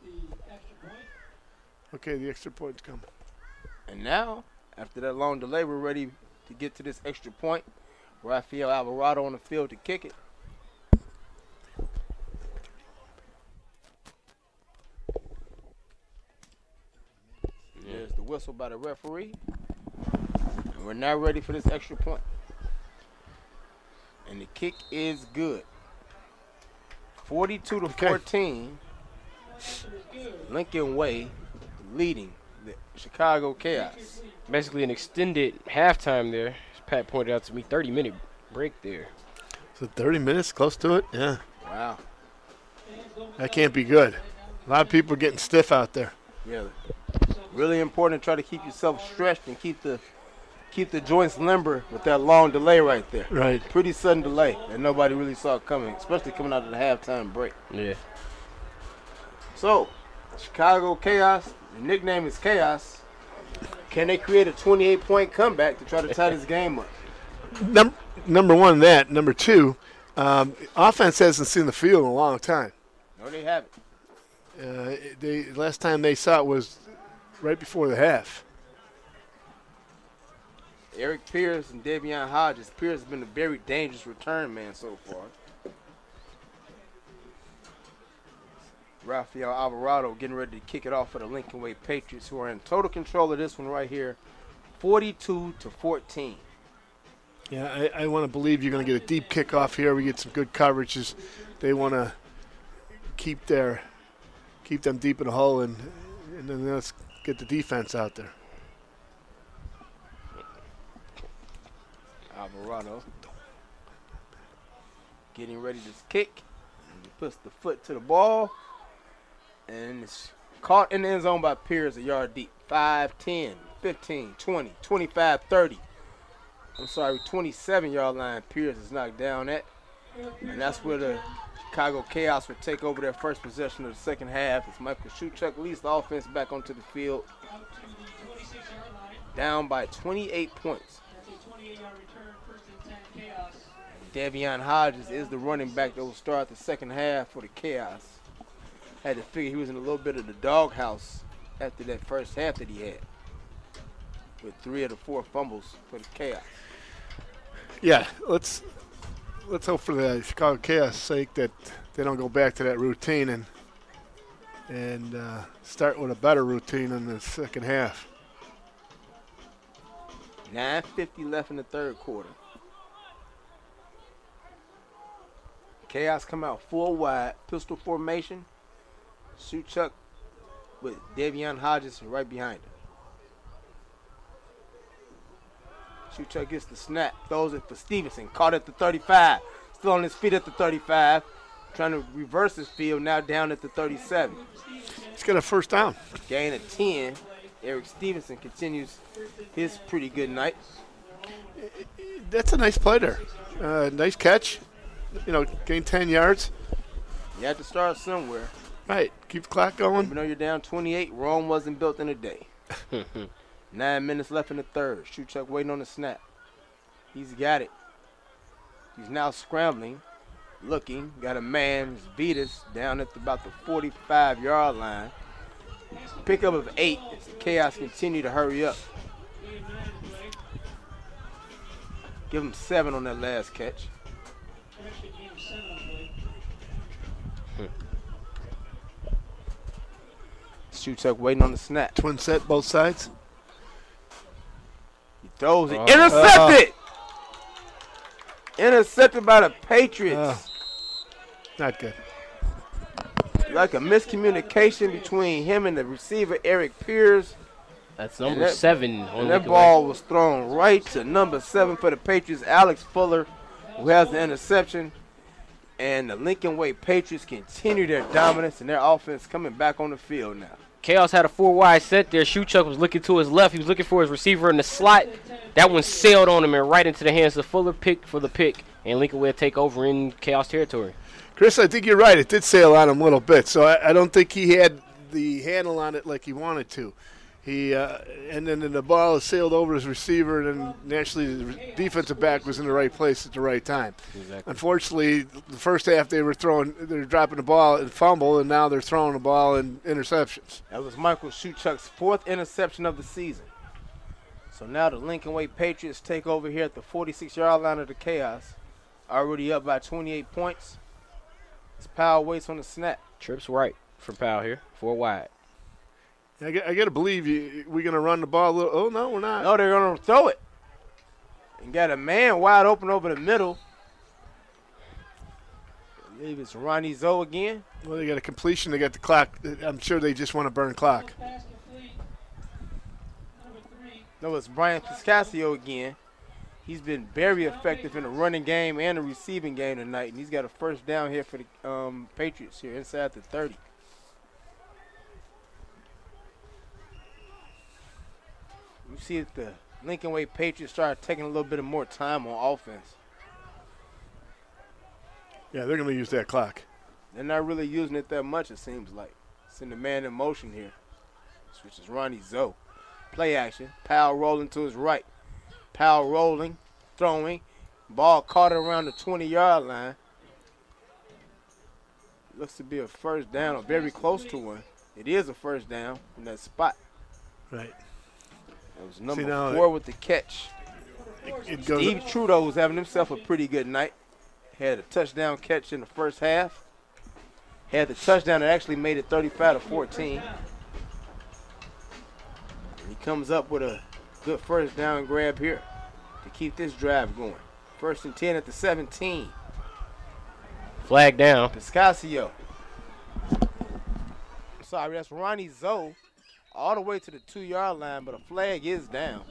Speaker 2: Okay, the extra point's coming.
Speaker 1: And now, after that long delay, we're ready to get to this extra point. Rafael Alvarado on the field to kick it. There's the whistle by the referee. And we're now ready for this extra point. And the kick is good. 42-14. Lincoln Way leading the Chicago Chaos.
Speaker 3: Basically an extended halftime there. As Pat pointed out to me, 30-minute break there.
Speaker 2: So 30 minutes, close to it? Yeah.
Speaker 1: Wow.
Speaker 2: That can't be good. A lot of people are getting stiff out there.
Speaker 1: Yeah. Really important to try to keep yourself stretched and keep the joints limber with that long delay right there.
Speaker 2: Right.
Speaker 1: Pretty sudden delay that nobody really saw coming, especially coming out of the halftime break.
Speaker 3: Yeah.
Speaker 1: So, Chicago Chaos, the nickname is Chaos. Can they create a 28-point comeback to try to tie this game up?
Speaker 2: Number one, that. Number two, offense hasn't seen the field in a long time.
Speaker 1: No, they haven't.
Speaker 2: Last time they saw it was right before the half.
Speaker 1: Eric Pierce and Davion Hodges. Pierce has been a very dangerous return man so far. Rafael Alvarado getting ready to kick it off for the Lincoln Way Patriots, who are in total control of this one right here, 42-14.
Speaker 2: Yeah, I want to believe you're going to get a deep kickoff here. We get some good coverages. They want to keep them deep in the hole, and then let's get the defense out there.
Speaker 1: Alvarado getting ready to kick. He puts the foot to the ball, and it's caught in the end zone by Pierce a yard deep. 5, 10, 15, 20, 25, 30. 27-yard line Pierce is knocked down at. And that's where the Chicago Chaos will take over their first possession of the second half as Michael Shuchuk leads the offense back onto the field. Down by 28 points. Davion Hodges is the running back that will start the second half for the Chaos. Had to figure he was in a little bit of the doghouse after that first half that he had, with 3 of the 4 fumbles for the Chaos.
Speaker 2: Yeah, let's hope for the Chicago Chaos' sake that they don't go back to that routine and start with a better routine in the second half.
Speaker 1: 9:50 left in the third quarter. Chaos come out full wide, pistol formation. Suchuk with Davion Hodges right behind him. Suchuk gets the snap, throws it for Stevenson, caught at the 35. Still on his feet at the 35. Trying to reverse his field, now down at the 37.
Speaker 2: He's got a first down.
Speaker 1: Gain of 10. Eric Stevenson continues his pretty good night.
Speaker 2: That's a nice play there. Nice catch. Gain 10 yards.
Speaker 1: You had to start somewhere.
Speaker 2: Right. Keep the clock going.
Speaker 1: Even though you're down 28, Rome wasn't built in a day. 9 minutes left in the third. Suchuk waiting on the snap. He's got it. He's now scrambling. Looking, got a man, Vitas, down at about the 45-yard line. Pickup of 8 as the Chaos continue to hurry up. Give him 7 on that last catch. Suchuk waiting on the snap.
Speaker 2: Twin set both sides.
Speaker 1: He throws it. Intercepted! Intercepted by the Patriots.
Speaker 2: Not good.
Speaker 1: Like a miscommunication between him and the receiver, Eric Pierce.
Speaker 3: That's number 7.
Speaker 1: And that ball was thrown right to number 7 for the Patriots, Alex Fuller, who has the interception. And the Lincoln Way Patriots continue their dominance and their offense coming back on the field now.
Speaker 3: Chaos had a 4-wide set there. Suchuk was looking to his left. He was looking for his receiver in the slot. That one sailed on him and right into the hands of Fuller. Pick for the pick. And Lincoln will take over in Chaos territory.
Speaker 2: Chris, I think you're right. It did sail on him a little bit. So I don't think he had the handle on it like he wanted to. And then the ball sailed over his receiver, and then naturally the defensive back was in the right place at the right time.
Speaker 3: Exactly.
Speaker 2: Unfortunately, the first half they were dropping the ball and fumble, and now they're throwing the ball in interceptions.
Speaker 1: That was Michael Suchuk's 4th interception of the season. So now the Lincoln Way Patriots take over here at the 46-yard line of the Chaos. Already up by 28 points. As Powell waits on the snap.
Speaker 3: Trips right for Powell here. 4 wide.
Speaker 2: I got to believe we're going to run the ball a little. Oh, no, we're not.
Speaker 1: No, they're going to throw it. And got a man wide open over the middle. I believe it's Ronnie Zoe again.
Speaker 2: Well, they got a completion. They got the clock. I'm sure they just want to burn clock.
Speaker 1: No, it's Brian Piscasio again. He's been very effective in the running game and the receiving game tonight, and he's got a first down here for the Patriots here inside the 30. You see that the Lincoln Way Patriots started taking a little bit more time on offense.
Speaker 2: Yeah, they're going to use that clock.
Speaker 1: They're not really using it that much, it seems like. Send the man in motion here, which is Ronnie Zoe. Play action. Powell rolling to his right. Powell rolling, throwing. Ball caught around the 20-yard line. Looks to be a first down or very close to one. It is a first down in that spot.
Speaker 2: Right.
Speaker 1: That was number 4 with the catch. Steve Trudeau was having himself a pretty good night. Had a touchdown catch in the first half. Had the touchdown that actually made it 35-14. And he comes up with a good first down grab here to keep this drive going. 1st and 10 at the 17.
Speaker 3: Flag down.
Speaker 1: Piscasio. Sorry, that's Ronnie Zoe all the way to the 2-yard line, but a flag is down.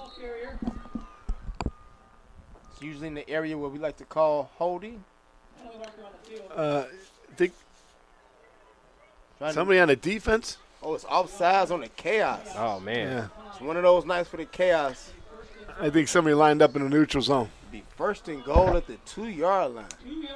Speaker 1: It's usually in the area where we like to call holding.
Speaker 2: I think somebody on the defense.
Speaker 1: Oh, it's offsides on the Chaos.
Speaker 3: Oh, man.
Speaker 2: Yeah.
Speaker 1: It's one of those nights for the Chaos.
Speaker 2: I think somebody lined up in the neutral zone.
Speaker 1: Be 1st and goal at the 2-yard line.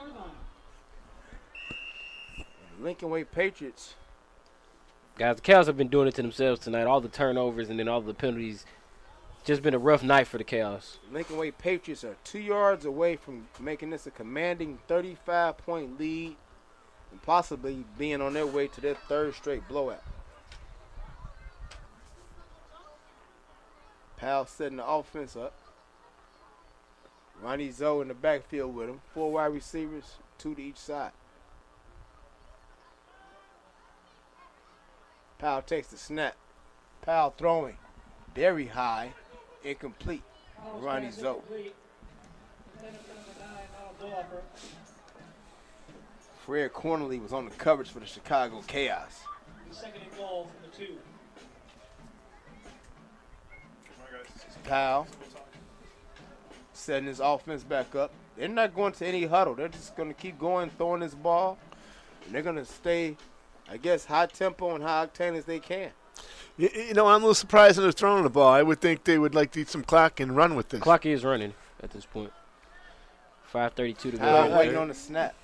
Speaker 1: Lincoln Way Patriots.
Speaker 3: Guys, the Chaos have been doing it to themselves tonight. All the turnovers and then all the penalties. Just been a rough night for the Chaos.
Speaker 1: Lincoln Way Patriots are 2 yards away from making this a commanding 35-point lead and possibly being on their way to their 3rd straight blowout. Powell setting the offense up. Ronnie Zoe in the backfield with him. 4 wide receivers, 2 to each side. Powell takes the snap. Powell throwing very high, incomplete. Ronnie Zoe. Fred Cornerly was on the coverage for the Chicago Chaos.
Speaker 11: Second and goal from the 2.
Speaker 1: Powell setting his offense back up. They're not going to any huddle. They're just going to keep going, throwing this ball. And they're going to stay, I guess, high tempo and high octane as they can.
Speaker 2: You know, I'm a little surprised when they're throwing the ball. I would think they would like to eat some clock and run with this.
Speaker 3: Clock is running at this point. 5:32 to
Speaker 1: Powell waiting
Speaker 3: go.
Speaker 1: on the snap.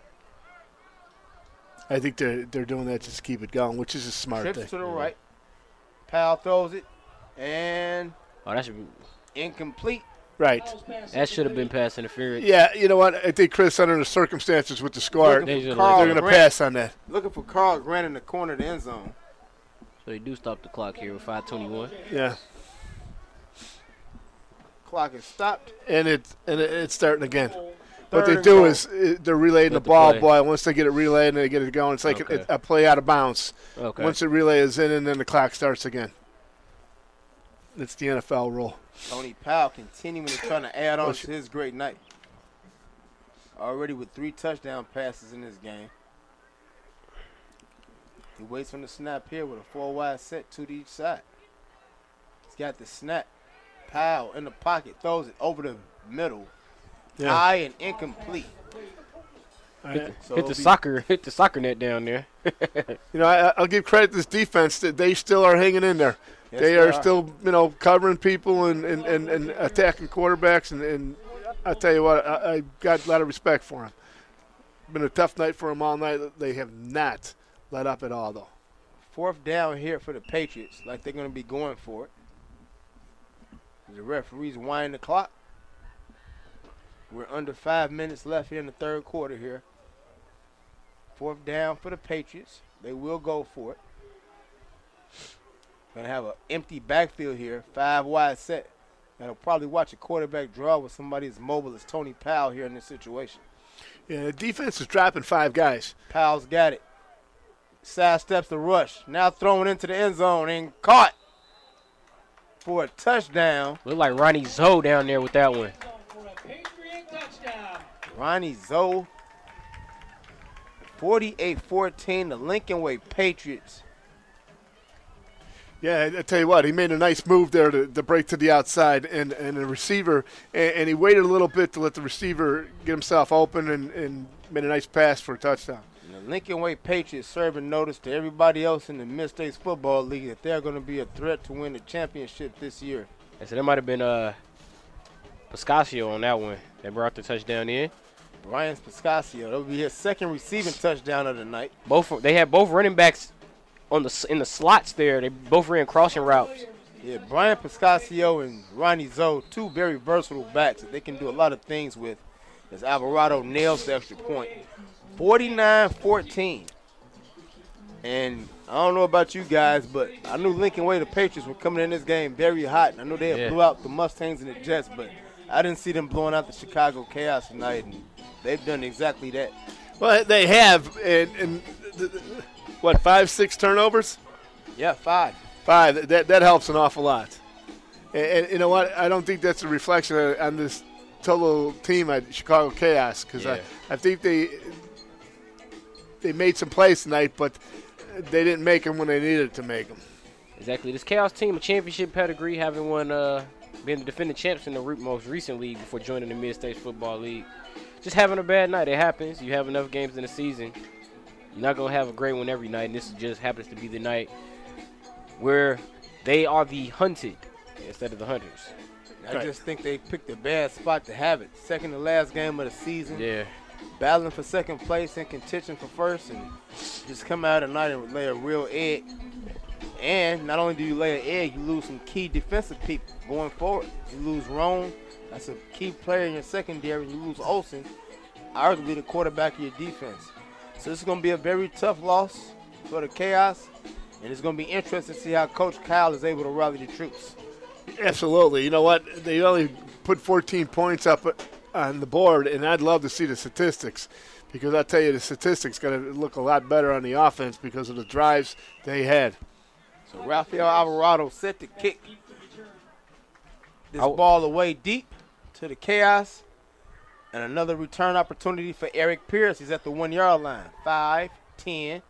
Speaker 2: I think they're doing that just to keep it going, which is a smart
Speaker 1: Trips
Speaker 2: thing.
Speaker 1: to the right. Powell throws it. And
Speaker 3: That should be
Speaker 1: incomplete.
Speaker 2: Right.
Speaker 3: That should have been pass interference.
Speaker 2: Yeah, you know what? I think, Chris, under the circumstances with the score, they're going to pass on that.
Speaker 1: Looking for Carl Grant in the corner of the end zone.
Speaker 3: So they do stop the clock here with 5:21.
Speaker 2: Yeah.
Speaker 1: Clock is stopped.
Speaker 2: And it's starting again. What
Speaker 1: Third
Speaker 2: they
Speaker 1: and
Speaker 2: do
Speaker 1: goal.
Speaker 2: is they're relaying the
Speaker 3: Let the
Speaker 2: ball,
Speaker 3: play.
Speaker 2: boy. Once they get it relayed and they get it going, it's like
Speaker 3: Okay.
Speaker 2: a play out of bounds.
Speaker 3: Okay.
Speaker 2: Once the relay is in, and then the clock starts again. It's the NFL rule.
Speaker 1: Tony Powell continuing to try to add on to his great night. Already with 3 touchdown passes in this game. He waits from the snap here with a 4-wide set, 2 to each side. He's got the snap. Powell in the pocket, throws it over the middle.
Speaker 2: Yeah.
Speaker 1: High and incomplete. So
Speaker 3: Hit the soccer net down there.
Speaker 2: You know, I'll give credit to this defense that they still are hanging in there.
Speaker 1: Yes,
Speaker 2: they
Speaker 1: they
Speaker 2: are
Speaker 1: are.
Speaker 2: still, covering people and attacking quarterbacks. And I tell you what, I got a lot of respect for them. Been a tough night for them all night. They have not let up at all, though.
Speaker 1: 4th down here for the Patriots, like they're going to be going for it. The referee's winding the clock. We're under 5 minutes left here in the third quarter here. 4th down for the Patriots. They will go for it. Going to have an empty backfield here, 5-wide set. That'll probably watch a quarterback draw with somebody as mobile as Tony Powell here in this situation.
Speaker 2: Yeah, the defense is dropping 5 guys.
Speaker 1: Powell's got it. Sidesteps the rush. Now throwing into the end zone and caught for a touchdown.
Speaker 3: Look like Ronnie Zoe down there with that one.
Speaker 1: Ronnie Zoe. 48-14, the Lincoln Way Patriots.
Speaker 2: Yeah, I tell you what, he made a nice move there to break to the outside, and the receiver, and he waited a little bit to let the receiver get himself open and made a nice pass for a touchdown.
Speaker 1: And the Lincoln Way Patriots serving notice to everybody else in the Mid-States Football League that they're going to be a threat to win the championship this year.
Speaker 3: So there might have been Pascasio on that one that brought the touchdown in.
Speaker 1: Brian Pascasio, that will be his second receiving touchdown of the night.
Speaker 3: They had both running backs in the slots there. They both ran crossing routes.
Speaker 1: Yeah, Brian Pascasio and Ronnie Zoe, 2 very versatile backs that they can do a lot of things with as Alvarado nails the extra point. 49-14. And I don't know about you guys, but I knew Lincoln Way, the Patriots, were coming in this game very hot. I knew they had blew out the Mustangs and the Jets, but I didn't see them blowing out the Chicago Chaos tonight, and they've done exactly that.
Speaker 2: Well, they have, and 5-6 turnovers?
Speaker 1: Yeah, 5.
Speaker 2: 5. That helps an awful lot. And you know what? I don't think that's a reflection on this total team at Chicago Chaos, because I think they made some plays tonight, but they didn't make them when they needed to make them.
Speaker 3: Exactly. This Chaos team, a championship pedigree, having won, been the defending champs in the most recent league before joining the Mid-States Football League. Just having a bad night. It happens. You have enough games in the season. You're not going to have a great one every night, and this just happens to be the night where they are the hunted instead of the hunters.
Speaker 1: I just think they picked a bad spot to have it. Second to last game of the season.
Speaker 3: Yeah.
Speaker 1: Battling for second place and contention for first, and just come out tonight and lay a real egg. And not only do you lay an egg, you lose some key defensive people going forward. You lose Roan, that's a key player in your secondary. You lose Olsen, arguably the quarterback of your defense. So this is going to be a very tough loss for the Chaos, and it's going to be interesting to see how Coach Kyle is able to rally the troops.
Speaker 2: Absolutely. You know what? They only put 14 points up on the board, and I'd love to see the statistics, because I tell you, the statistics going to look a lot better on the offense because of the drives they had.
Speaker 1: So Rafael Alvarado set to kick this ball away deep to the Chaos. And another return opportunity for Eric Pierce. He's at the 1 yard line. 5, 10,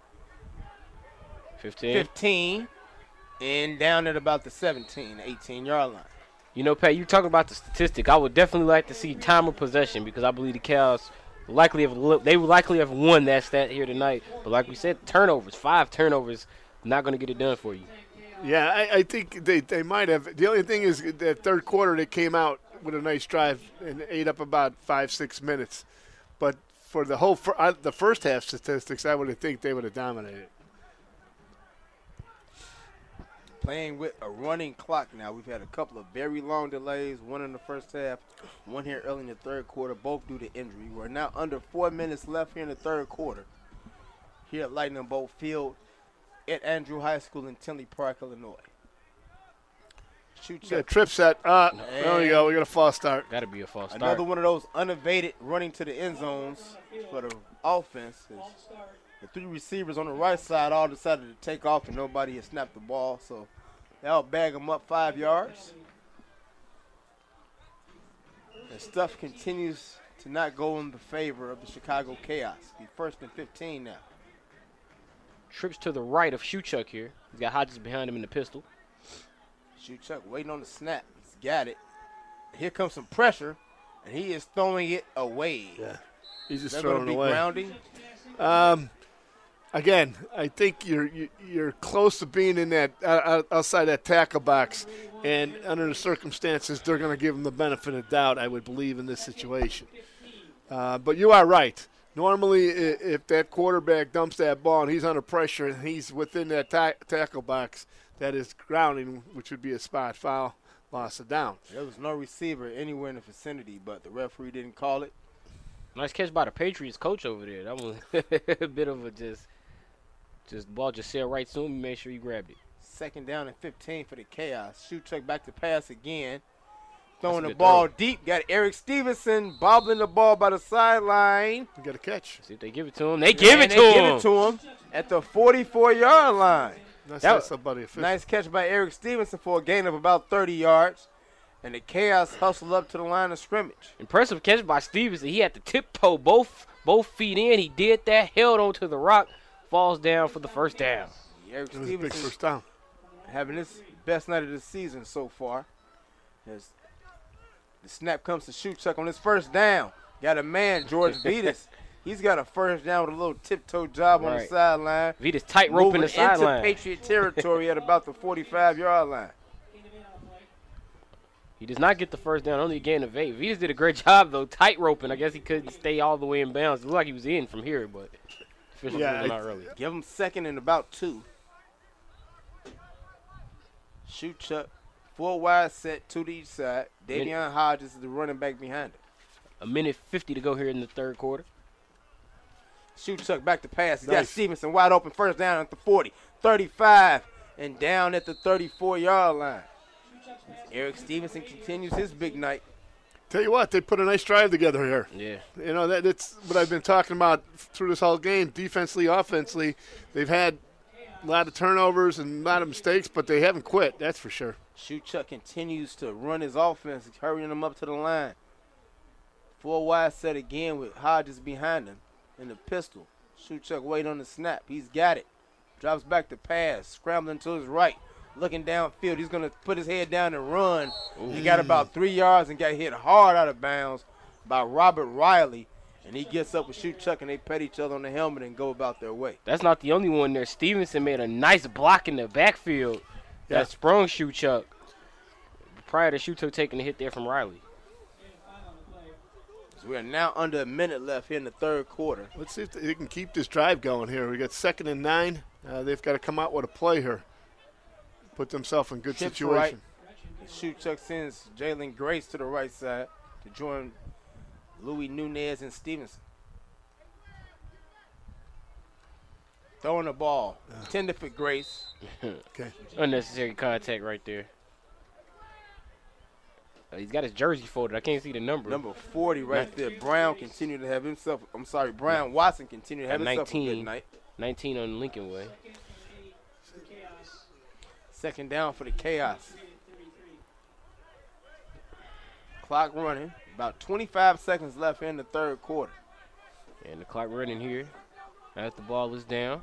Speaker 1: 15, and down at about the 17, 18 yard line.
Speaker 3: You know, Pat, you talking about the statistic. I would definitely like to see time of possession because I believe the Cows would likely have won that stat here tonight. But like we said, turnovers, 5 turnovers, not going to get it done for you.
Speaker 2: Yeah, I think they might have. The only thing is that third quarter they came out with a nice drive and ate up about 5-6 minutes. But for the whole the first half statistics, I would think they would have dominated.
Speaker 1: Playing with a running clock now. We've had a couple of very long delays, one in the first half, one here early in the third quarter, both due to injury. We're now under 4 minutes left here in the third quarter here at Lightning Bolt Field at Andrew High School in Tinley Park, Illinois. Shoot
Speaker 2: Yeah, trip set. There we go. We got a false start.
Speaker 3: Got to be a false start.
Speaker 1: Another one of those unevaded running to the end zones for the offense. The 3 receivers on the right side all decided to take off and nobody had snapped the ball, so they'll bag them up 5 yards. And stuff continues to not go in the favor of the Chicago Chaos. Be 1st and 15 now.
Speaker 3: Trips to the right of Shoechuk here. He's got Hodges behind him in the pistol.
Speaker 1: Shoechuk waiting on the snap. He's got it. Here comes some pressure, and he is throwing it away.
Speaker 2: Yeah, he's just
Speaker 1: They're
Speaker 2: throwing it away.
Speaker 1: Grounding.
Speaker 2: Again, I think you're close to being in that outside that tackle box, and under the circumstances, they're going to give him the benefit of doubt, I would believe, in this situation. But you are right. Normally, if that quarterback dumps that ball and he's under pressure and he's within that tackle box, that is grounding, which would be a spot foul, loss of down.
Speaker 1: There was no receiver anywhere in the vicinity, but the referee didn't call it.
Speaker 3: Nice catch by the Patriots coach over there. That was a bit of a just ball just sailed right to him and made sure he grabbed it.
Speaker 1: 2nd down and 15 for the Chaos. Shoechuk back to pass again. Throwing the ball deep. Got Eric Stevenson bobbling the ball by the sideline.
Speaker 2: You got a catch.
Speaker 3: See if they give it to him. They give it to him
Speaker 1: at the 44-yard line. Nice catch by Eric Stevenson for a gain of about 30 yards. And the Chaos hustled up to the line of scrimmage.
Speaker 3: Impressive catch by Stevenson. He had to tiptoe both feet in. He did that, held onto the rock, falls down for the first down.
Speaker 1: Eric
Speaker 2: Stevenson, big first down.
Speaker 1: Having his best night of the season so far. As the snap comes to Shoechuk on his first down. Got a man, George Vitas. He's got a first down with a little tiptoe job on the sideline.
Speaker 3: Vitas tight rope in the sideline.
Speaker 1: Into Patriot territory at about the 45-yard line.
Speaker 3: He does not get the first down, only a gain of 8. Vitas did a great job, though, tight roping. I guess he couldn't stay all the way in bounds. It looked like he was in from here, but officials pulled him out early.
Speaker 1: Give him 2nd and about 2. Shoechuk, 4 wide set, 2 to each side. Davion Hodges is the running back behind him.
Speaker 3: 1:50 to go here in the third quarter.
Speaker 1: Shoechuk back to pass. He's got Stevenson wide open, first down at the 40, 35, and down at the 34-yard line. Eric Stevenson continues his big night.
Speaker 2: Tell you what, they put a nice drive together here.
Speaker 3: Yeah.
Speaker 2: You know, that's what I've been talking about through this whole game. Defensively, offensively, they've had a lot of turnovers and a lot of mistakes, but they haven't quit, that's for sure.
Speaker 1: Shoechuk continues to run his offense, hurrying them up to the line. 4 wide set again with Hodges behind him in the pistol. Shoechuk waiting on the snap. He's got it. Drops back to pass, scrambling to his right. Looking downfield, he's going to put his head down and run. Ooh. He got about 3 yards and got hit hard out of bounds by Robert Riley. And he gets up with Shoechuk, and they pet each other on the helmet and go about their way.
Speaker 3: That's not the only one there. Stevenson made a nice block in the backfield that sprung Shoechuk prior to Shoechuk taking the hit there from Riley.
Speaker 1: So we are now under a minute left here in the third quarter.
Speaker 2: Let's see if they can keep this drive going here. We got 2nd and 9. They've got to come out with a play here. Put themselves in good situation.
Speaker 1: Right. Shoechuk sends Jalen Grace to the right side to join Louis Nunez and Stevenson. Throwing the ball. Intended for Grace.
Speaker 2: Okay.
Speaker 3: Unnecessary contact right there. He's got his jersey folded. I can't see the number.
Speaker 1: Number 40 right there. Brown continued to have himself. Brian Watson continued to have himself a good night.
Speaker 3: 19 on Lincoln Way.
Speaker 1: 2nd down for the Chaos. Clock running. About 25 seconds left in the third quarter.
Speaker 3: And the clock running here as the ball is down.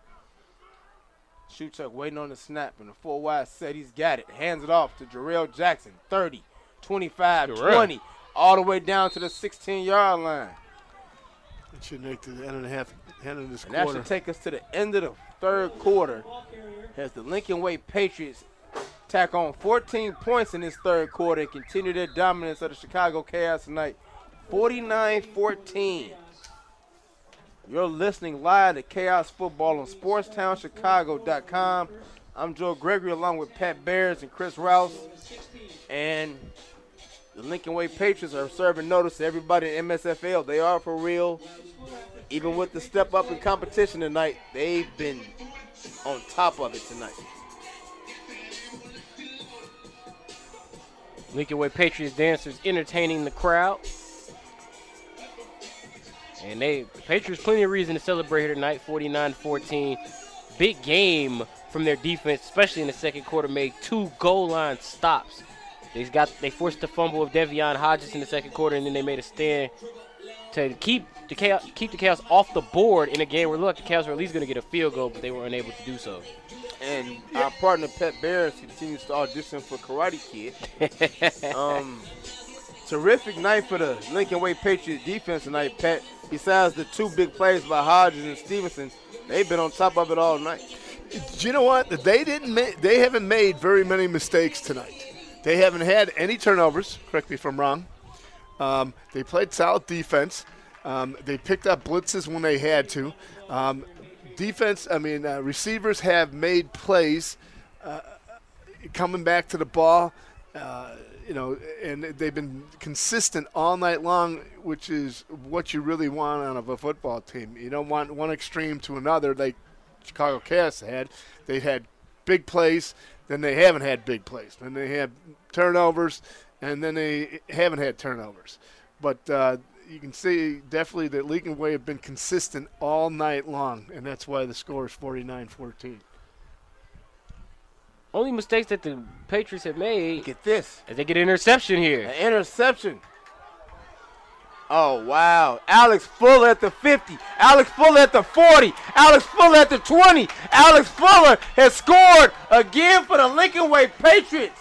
Speaker 1: Shuchuk waiting on the snap, and the 4 wide set. He's got it. Hands it off to Jarrell Jackson. 30, 25, 20, all the way down to the 16-yard line.
Speaker 2: It should make the end of this
Speaker 1: and
Speaker 2: quarter.
Speaker 1: That should take us to the end of the third quarter as the Lincoln Way Patriots tack on 14 points in this third quarter and continue their dominance of the Chicago Chaos tonight. 49-14. You're listening live to Chaos Football on SportsTownChicago.com. I'm Joe Gregory along with Pat Bears and Chris Rouse. And the Lincoln Way Patriots are serving notice to everybody in MSFL. They are for real. Even with the step up in competition tonight, they've been on top of it tonight.
Speaker 3: Lincoln Way Patriots dancers entertaining the crowd. And the Patriots plenty of reason to celebrate here tonight, 49-14. Big game from their defense, especially in the second quarter, made 2 goal line stops. They forced the fumble of Devion Hodges in the second quarter, and then they made a stand to keep the Chaos off the board in a game where it looked like the Chaos were at least going to get a field goal, but they were unable to do so.
Speaker 1: And our partner, Pat Bears, continues to audition for Karate Kid. Terrific night for the Lincoln Way Patriots defense tonight, Pat. Besides the 2 big plays by Hodges and Stevenson, they've been on top of it all night.
Speaker 2: Do you know what? They haven't made very many mistakes tonight. They haven't had any turnovers. Correct me if I'm wrong. They played solid defense. They picked up blitzes when they had to. Receivers have made plays coming back to the ball. And they've been consistent all night long, which is what you really want out of a football team. You don't want one extreme to another like Chicago Chaos had. They had big plays, then they haven't had big plays. Then they have turnovers, and then they haven't had turnovers. But you can see definitely that Lincoln Way have been consistent all night long, and that's why the score is 49-14.
Speaker 3: Only mistakes that the Patriots have made.
Speaker 1: Get this.
Speaker 3: As they get an interception here.
Speaker 1: An interception. Oh, wow. Alex Fuller at the 50. Alex Fuller at the 40. Alex Fuller at the 20. Alex Fuller has scored again for the Lincoln Way Patriots.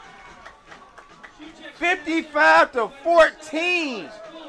Speaker 1: 55-14.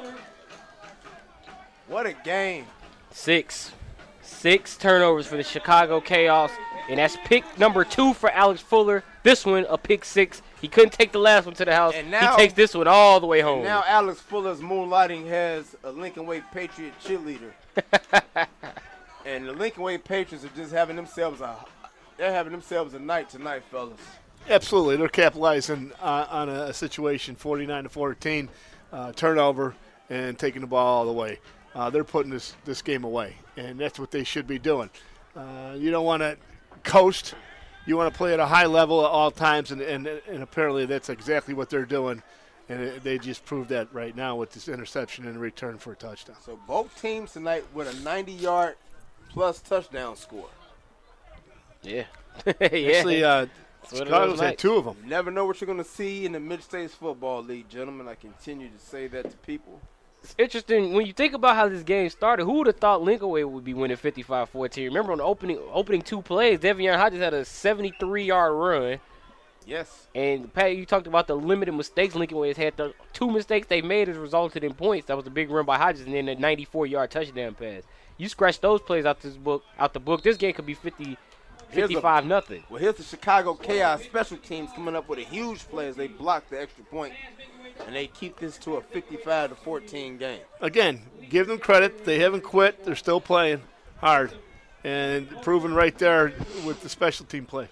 Speaker 1: What a game.
Speaker 3: 6 turnovers for the Chicago Chaos. And that's pick number 2 for Alex Fuller. This one, a pick 6. He couldn't take the last one to the house. And now, he takes this one all the way home.
Speaker 1: Now Alex Fuller's moonlighting has a Lincoln Way Patriot cheerleader. And the Lincoln Way Patriots are just having themselves a night tonight, fellas.
Speaker 2: Absolutely. They're capitalizing on a situation, 49-14, turnover, and taking the ball all the way. They're putting this game away, and that's what they should be doing. You don't want to coast. You want to play at a high level at all times, and apparently that's exactly what they're doing, and they just proved that right now with this interception and a return for a touchdown.
Speaker 1: So both teams tonight with a 90-yard plus touchdown score.
Speaker 3: Yeah.
Speaker 2: Actually, Chicago's had 2 of them.
Speaker 1: You never know what you're going to see in the Mid-States Football League, gentlemen. I continue to say that to people.
Speaker 3: It's interesting when you think about how this game started. Who would have thought Lincoln Way would be winning 55-14? Remember on the opening 2 plays, Devion Hodges had a 73-yard run.
Speaker 1: Yes.
Speaker 3: And Pat, you talked about the limited mistakes Lincoln Way has had. The 2 mistakes they made has resulted in points. That was a big run by Hodges, and then a 94-yard touchdown pass. You scratch those plays out the book. This game could be 55-0.
Speaker 1: Well, here's the Chicago Chaos special teams coming up with a huge play as they block the extra point. And they keep this to a 55-14 game.
Speaker 2: Again, give them credit. They haven't quit. They're still playing hard. And proven right there with the special team play.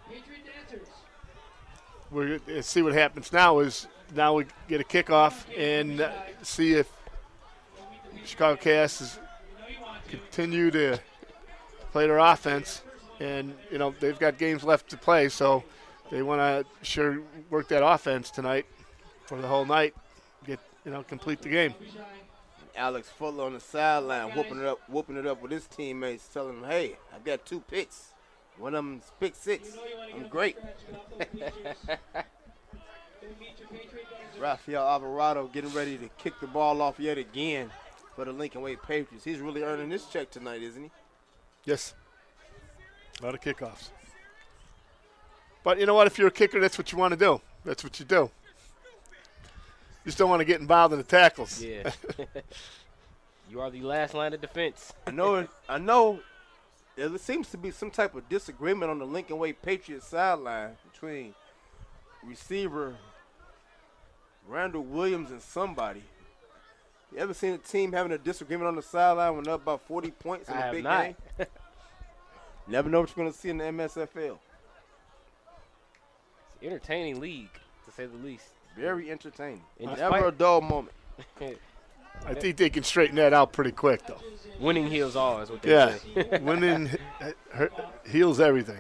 Speaker 2: We're going to see what happens now we get a kickoff and see if Chicago Chaos continue to play their offense. And, they've got games left to play, so they want to sure work that offense tonight. For the whole night, complete the game.
Speaker 1: Alex Fuller on the sideline, whooping it up with his teammates, telling them, "Hey, I've got 2 picks. One of them's pick 6. I'm great." Rafael Alvarado getting ready to kick the ball off yet again for the Lincoln Way Patriots. He's really earning this check tonight, isn't he?
Speaker 2: Yes. A lot of kickoffs. But you know what? If you're a kicker, that's what you want to do. That's what you do. You just don't want to get involved in the tackles.
Speaker 3: Yeah. You are the last line of defense.
Speaker 1: I know. There seems to be some type of disagreement on the Lincoln Way Patriots sideline between receiver Randall Williams and somebody. You ever seen a team having a disagreement on the sideline when they're up about 40 points in a big game? Never know what you're going to see in the MSFL.
Speaker 3: It's an entertaining league, to say the least.
Speaker 1: Very entertaining.
Speaker 3: And
Speaker 1: never a dull moment.
Speaker 2: I think they can straighten that out pretty quick, though.
Speaker 3: Winning heals all is what they say.
Speaker 2: Yeah, winning heals everything.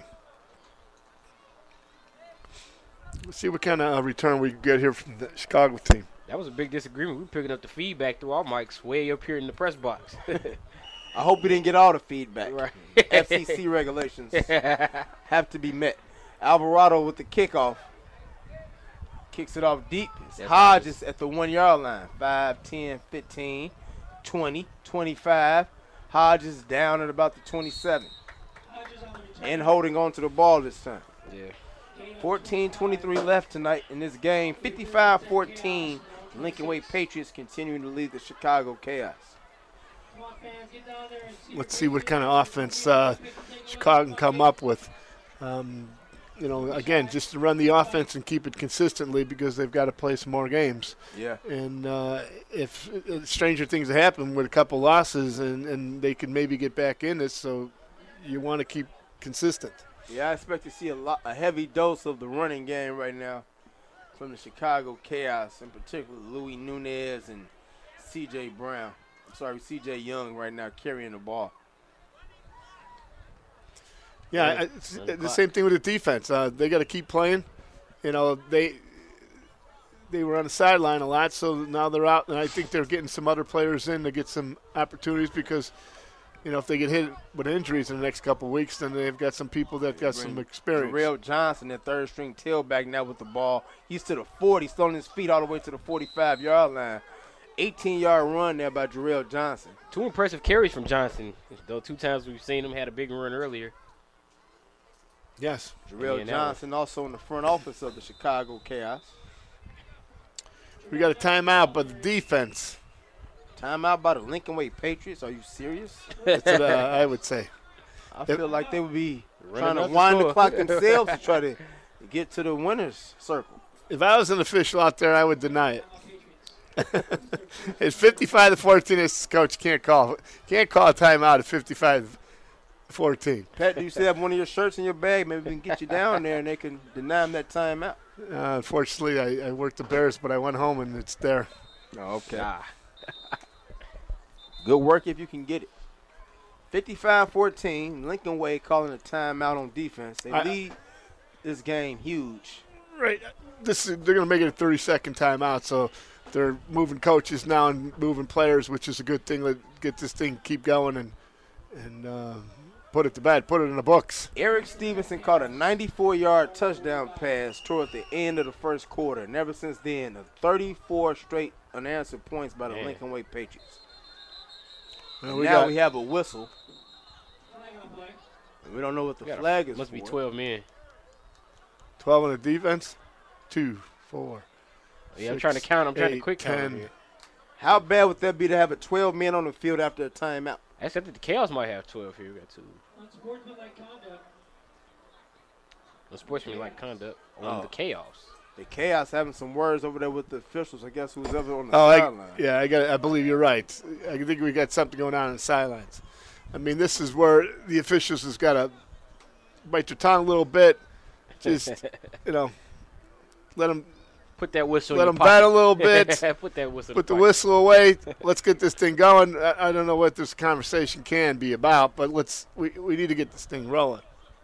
Speaker 2: Let's see what kind of return we get here from the Chicago team.
Speaker 3: That was a big disagreement. We were picking up the feedback through our mics way up here in the press box.
Speaker 1: I hope we didn't get all the feedback.
Speaker 3: Right.
Speaker 1: FCC regulations have to be met. Alvarado with the kickoff. Kicks it off deep. Hodges at the 1 yard line. 5, 10, 15, 20, 25. Hodges down at about the 27. And holding on to the ball this time.
Speaker 3: Yeah.
Speaker 1: 14:23 left tonight in this game. 55-14. Lincoln Way Patriots continuing to lead the Chicago Chaos.
Speaker 2: Let's see what kind of offense Chicago can come up with. Again, just to run the offense and keep it consistently because they've got to play some more games.
Speaker 1: Yeah.
Speaker 2: And if stranger things happen with a couple losses and they can maybe get back in this, so you want to keep consistent.
Speaker 1: Yeah, I expect to see a heavy dose of the running game right now from the Chicago Chaos, in particular Louis Nunez and C.J. Young right now carrying the ball.
Speaker 2: Yeah, it's the same thing with the defense. They got to keep playing. You know, they were on the sideline a lot, so now they're out, and I think they're getting some other players in to get some opportunities because, you know, if they get hit with injuries in the next couple of weeks, then they've got some people that got some experience.
Speaker 1: Jarrell Johnson, their third-string tailback now with the ball. He's to the 40, still on his feet all the way to the 45-yard line. 18-yard run there by Jarrell Johnson.
Speaker 3: 2 impressive carries from Johnson, though 2 times we've seen him had a big run earlier.
Speaker 2: Yes.
Speaker 1: Jarrell Johnson also in the front office of the Chicago Chaos.
Speaker 2: We got a timeout by the defense.
Speaker 1: Timeout by the Lincoln Way Patriots? Are you serious?
Speaker 2: That's what I would say.
Speaker 1: I feel like they would be trying to wind the clock themselves to try to get to the winner's circle.
Speaker 2: If I was an official out there, I would deny it. It's 55-14. This coach can't call a timeout at 55-14.
Speaker 1: Pat, do you still have one of your shirts in your bag? Maybe we can get you down there and they can deny him that timeout.
Speaker 2: Unfortunately, I worked the Bears, but I went home and it's there.
Speaker 1: Oh, okay. Good work if you can get it. 55-14, Lincoln Way calling a timeout on defense. They lead this game huge.
Speaker 2: Right. They're going to make it a 30-second timeout, so they're moving coaches now and moving players, which is a good thing. Let get this thing keep going and put it to bed, put it in the books.
Speaker 1: Eric Stevenson caught a 94-yard touchdown pass toward the end of the first quarter. And ever since then, 34 straight unanswered points by the Lincoln Way Patriots. Well, we have a whistle. We don't know what the flag is.
Speaker 3: Must be 12 men.
Speaker 2: 12 on the defense. 2, 4.
Speaker 3: Yeah, I'm trying to count. I'm trying to quick
Speaker 2: 10.
Speaker 3: count here.
Speaker 1: How bad would that be to have 12 men on the field after a timeout?
Speaker 3: Actually, I think the Chaos might have 12 here. We got 2. Unsportsmanlike conduct on the Chaos.
Speaker 1: The Chaos having some words over there with the officials. I guess who's ever on the sideline.
Speaker 2: I believe you're right. I think we got something going on in the sidelines. I mean, this is where the officials has got to bite their tongue a little bit. Just, let them
Speaker 3: put that whistle.
Speaker 2: Let them bat a little bit.
Speaker 3: Put that whistle.
Speaker 2: Put the whistle away. Let's get this thing going. I don't know what this conversation can be about, but we need to get this thing rolling.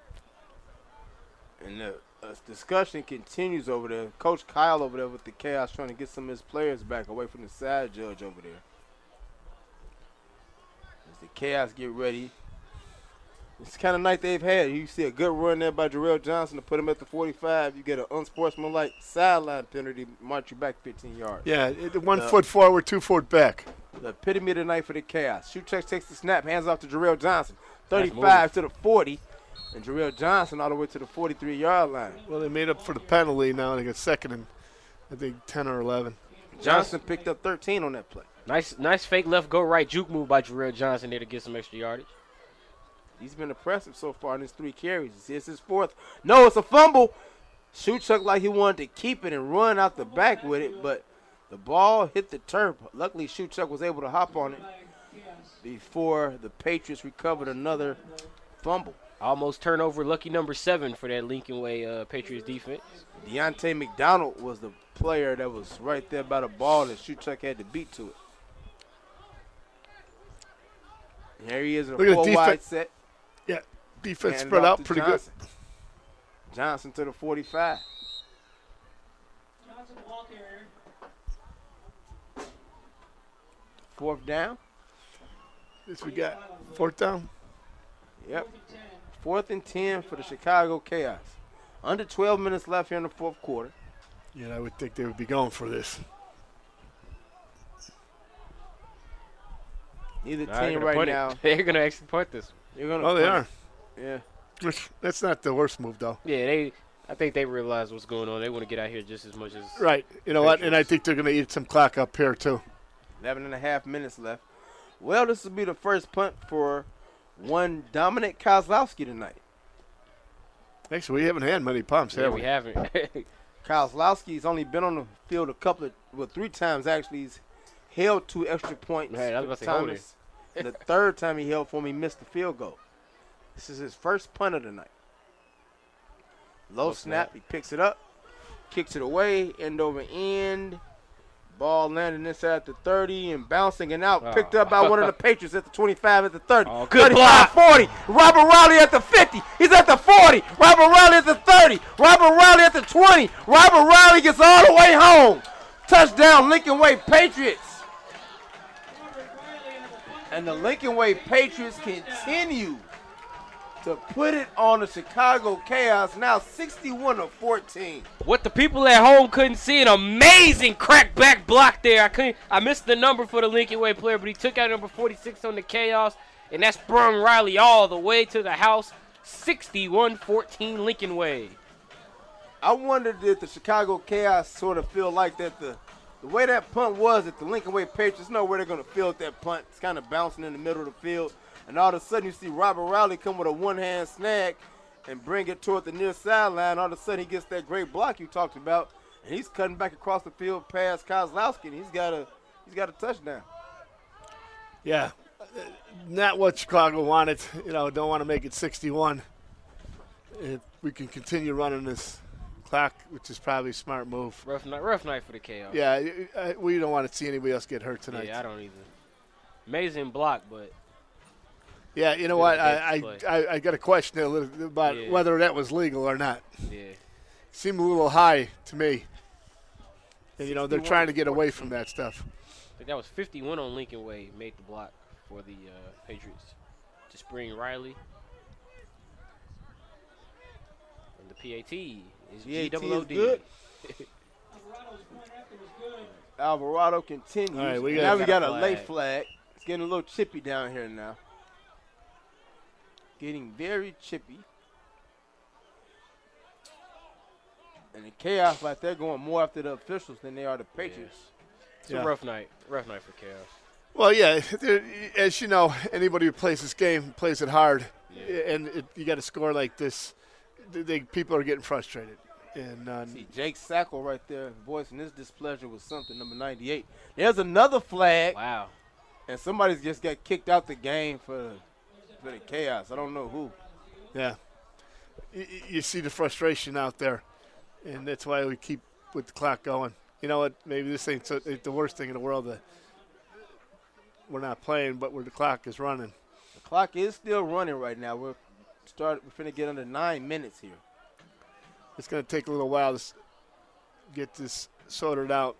Speaker 1: And the discussion continues over there. Coach Kyle over there with the Chaos trying to get some of his players back away from the side judge over there. As the Chaos get ready It's the kind of night they've had. You see a good run there by Jarrell Johnson to put him at the 45. You get an unsportsmanlike sideline penalty, march you back 15 yards.
Speaker 2: Yeah, 1 foot forward, 2 foot back.
Speaker 1: The epitome of the night for the Chaos. Shootcheck takes the snap, hands off to Jarrell Johnson. 35 to the 40, and Jarrell Johnson all the way to the 43-yard line.
Speaker 2: Well, they made up for the penalty now. They got second and, I think, 10 or 11.
Speaker 1: Johnson picked up 13 on that play.
Speaker 3: Nice fake left go right juke move by Jarrell Johnson there to get some extra yardage.
Speaker 1: He's been impressive so far in his 3 carries. It's his 4th. No, it's a fumble. Shootchuck like he wanted to keep it and run out the back with it, but the ball hit the turf. Luckily, Shootchuck was able to hop on it before the Patriots recovered another fumble.
Speaker 3: Almost turnover, lucky number 7 for that Lincoln Way Patriots defense.
Speaker 1: Deontay McDonald was the player that was right there by the ball that Shootchuck had to beat to it. And here he is in a 4-wide set.
Speaker 2: Yeah, defense spread out pretty good.
Speaker 1: Johnson to the 45. Fourth down.
Speaker 2: This we got 4th down.
Speaker 1: Yep. 4th and 10 for the Chicago Chaos. Under 12 minutes left here in the 4th quarter.
Speaker 2: Yeah, I would think they would be going for this.
Speaker 1: Neither team right now.
Speaker 3: They're going to actually punt this.
Speaker 1: They're gonna
Speaker 2: oh, they are.
Speaker 1: Yeah.
Speaker 2: That's not the worst move, though.
Speaker 3: Yeah, I think they realize what's going on. They want to get out here just as much as.
Speaker 2: Right. You know what? And I think they're going to eat some clock up here, too.
Speaker 1: 11 and a half minutes left. Well, this will be the first punt for one Dominic Kozlowski tonight.
Speaker 2: Actually, we haven't had many pumps, have we?
Speaker 3: We haven't.
Speaker 1: Kozlowski's only been on the field 3 times, actually. He's held 2 extra points.
Speaker 3: Right, I was about to say holding.
Speaker 1: The 3rd time he held for him, he missed the field goal. This is his first punt of the night. Low snap, he picks it up, kicks it away, end over end. Ball landing inside the 30 and bouncing and out. Picked up by one of the Patriots at the 25 at the 30.
Speaker 3: Oh, good block.
Speaker 1: 40. Robert Riley at the 50. He's at the 40. Robert Riley at the 30. Robert Riley at the 20. Robert Riley gets all the way home. Touchdown, Lincoln Way Patriots. And the Lincoln Way Patriots continue to put it on the Chicago Chaos, now 61-14.
Speaker 3: What the people at home couldn't see, an amazing crackback block there. I missed the number for the Lincoln Way player, but he took out number 46 on the Chaos, and that sprung Riley all the way to the house. 61-14 Lincoln Way.
Speaker 1: I wondered if the Chicago Chaos sort of feel like that the way that punt was at the Lincoln Way Patriots know where they're going to field that punt. It's kind of bouncing in the middle of the field. And all of a sudden you see Robert Riley come with a one-hand snag and bring it toward the near sideline. All of a sudden he gets that great block you talked about, and he's cutting back across the field past Kozlowski, and he's got a touchdown.
Speaker 2: Yeah, not what Chicago wanted. Don't want to make it 61. If we can continue running this clock, which is probably a smart move.
Speaker 3: Rough night for the Chaos.
Speaker 2: Yeah, we don't want to see anybody else get hurt tonight.
Speaker 3: Yeah, I don't either. Amazing block, but.
Speaker 2: Yeah, you know what? I got a question a little bit about whether that was legal or not.
Speaker 3: Yeah.
Speaker 2: Seemed a little high to me. And, they're trying to get away from that stuff.
Speaker 3: I think that was 51 on Lincoln Way, made the block for the Patriots. To spring Riley. And the PAT is G-O-O-D.
Speaker 1: Good. Alvarado continues.
Speaker 2: All right, we
Speaker 1: got a late flag. It's getting a little chippy down here now. Getting very chippy. And the Chaos like they're going more after the officials than they are the Patriots.
Speaker 3: It's a rough night. Rough night for Chaos.
Speaker 2: Well, yeah, as you know, anybody who plays this game plays it hard. Yeah. And you got to score like this. People are getting frustrated. And
Speaker 1: see Jake Sackle right there voicing his displeasure with something, number 98. There's another flag.
Speaker 3: Wow.
Speaker 1: And somebody's just got kicked out the game for the Chaos. I don't know who.
Speaker 2: Yeah. You see the frustration out there, and that's why we keep with the clock going. You know what? Maybe this ain't the worst thing in the world that we're not playing, but where the clock is running.
Speaker 1: The clock is still running right now. We're finna get under 9 minutes here.
Speaker 2: It's going to take a little while to get this sorted out.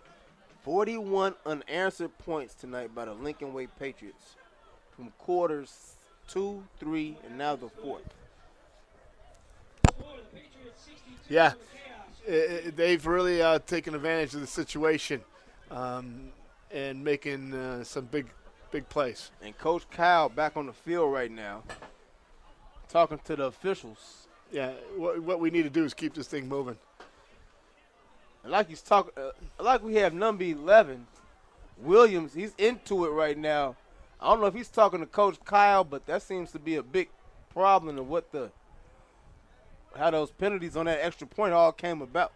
Speaker 1: 41 unanswered points tonight by the Lincoln Way Patriots from quarters 2, 3, and now the 4th.
Speaker 2: Yeah, they've really taken advantage of the situation and making some big plays.
Speaker 1: And Coach Kyle back on the field right now, talking to the officials.
Speaker 2: Yeah, what we need to do is keep this thing moving.
Speaker 1: And like he's talking, like we have number 11, Williams. He's into it right now. I don't know if he's talking to Coach Kyle, but that seems to be a big problem of how those penalties on that extra point all came about.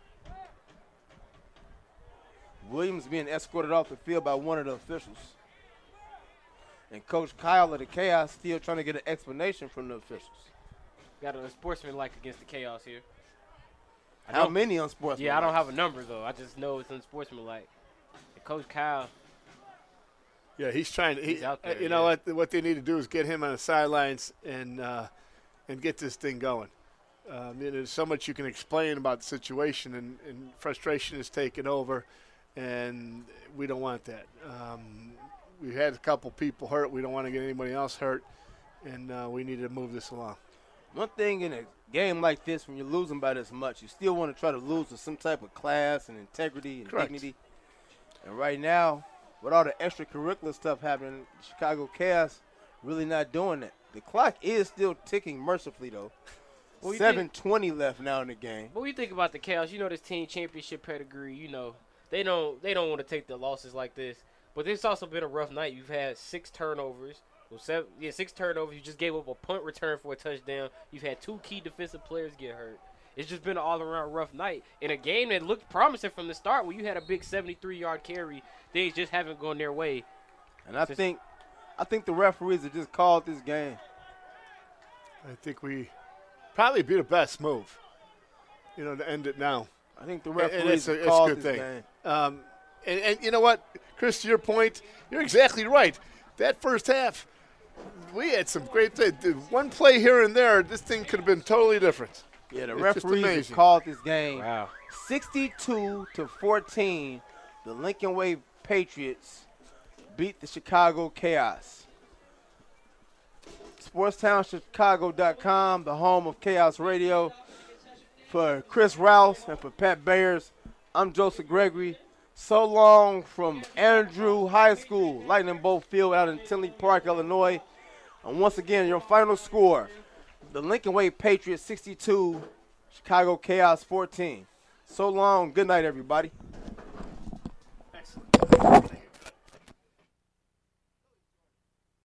Speaker 1: Williams being escorted off the field by one of the officials. And Coach Kyle of the Chaos still trying to get an explanation from the officials.
Speaker 3: Got a sportsmanlike against the Chaos here.
Speaker 1: How many unsportsmanlike?
Speaker 3: Yeah, I don't have a number, though. I just know it's unsportsmanlike. And Coach Kyle.
Speaker 2: Yeah, he's trying to.
Speaker 3: He's out there,
Speaker 2: you know what they need to do is get him on the sidelines and get this thing going. There's so much you can explain about the situation, and frustration is taking over, and we don't want that. We had a couple people hurt. We don't want to get anybody else hurt, and we need to move this along.
Speaker 1: One thing in a game like this, when you're losing by this much, you still want to try to lose with some type of class and integrity and dignity. And right now, with all the extracurricular stuff happening, Chicago Chaos really not doing that. The clock is still ticking mercifully, though. 7:20 left now in the game.
Speaker 3: But when you think about the Chaos, this team championship pedigree, they don't want to take the losses like this. But it's also been a rough night. You've had 6 turnovers. 6 turnovers. You just gave up a punt return for a touchdown. You've had 2 key defensive players get hurt. It's just been an all-around rough night. In a game that looked promising from the start, where you had a big 73-yard carry, things just haven't gone their way.
Speaker 1: And I think the referees have just called this game.
Speaker 2: I think we probably be the best move, to end it now.
Speaker 1: I think the referees have called this game.
Speaker 2: And you know what, Chris, to your point, you're exactly right. That first half, we had some great things. One play here and there, this thing could have been totally different.
Speaker 1: Yeah, the referees have called this game. Wow. 62-14, the Lincoln Way Patriots beat the Chicago Chaos. SportsTownChicago.com, the home of Chaos Radio. For Chris Rouse and for Pat Bayers, I'm Joseph Gregory. So long from Andrew High School, Lightning Bolt Field out in Tinley Park, Illinois. And once again, your final score, the Lincoln Way Patriots 62, Chicago Chaos 14. So long. Good night, everybody.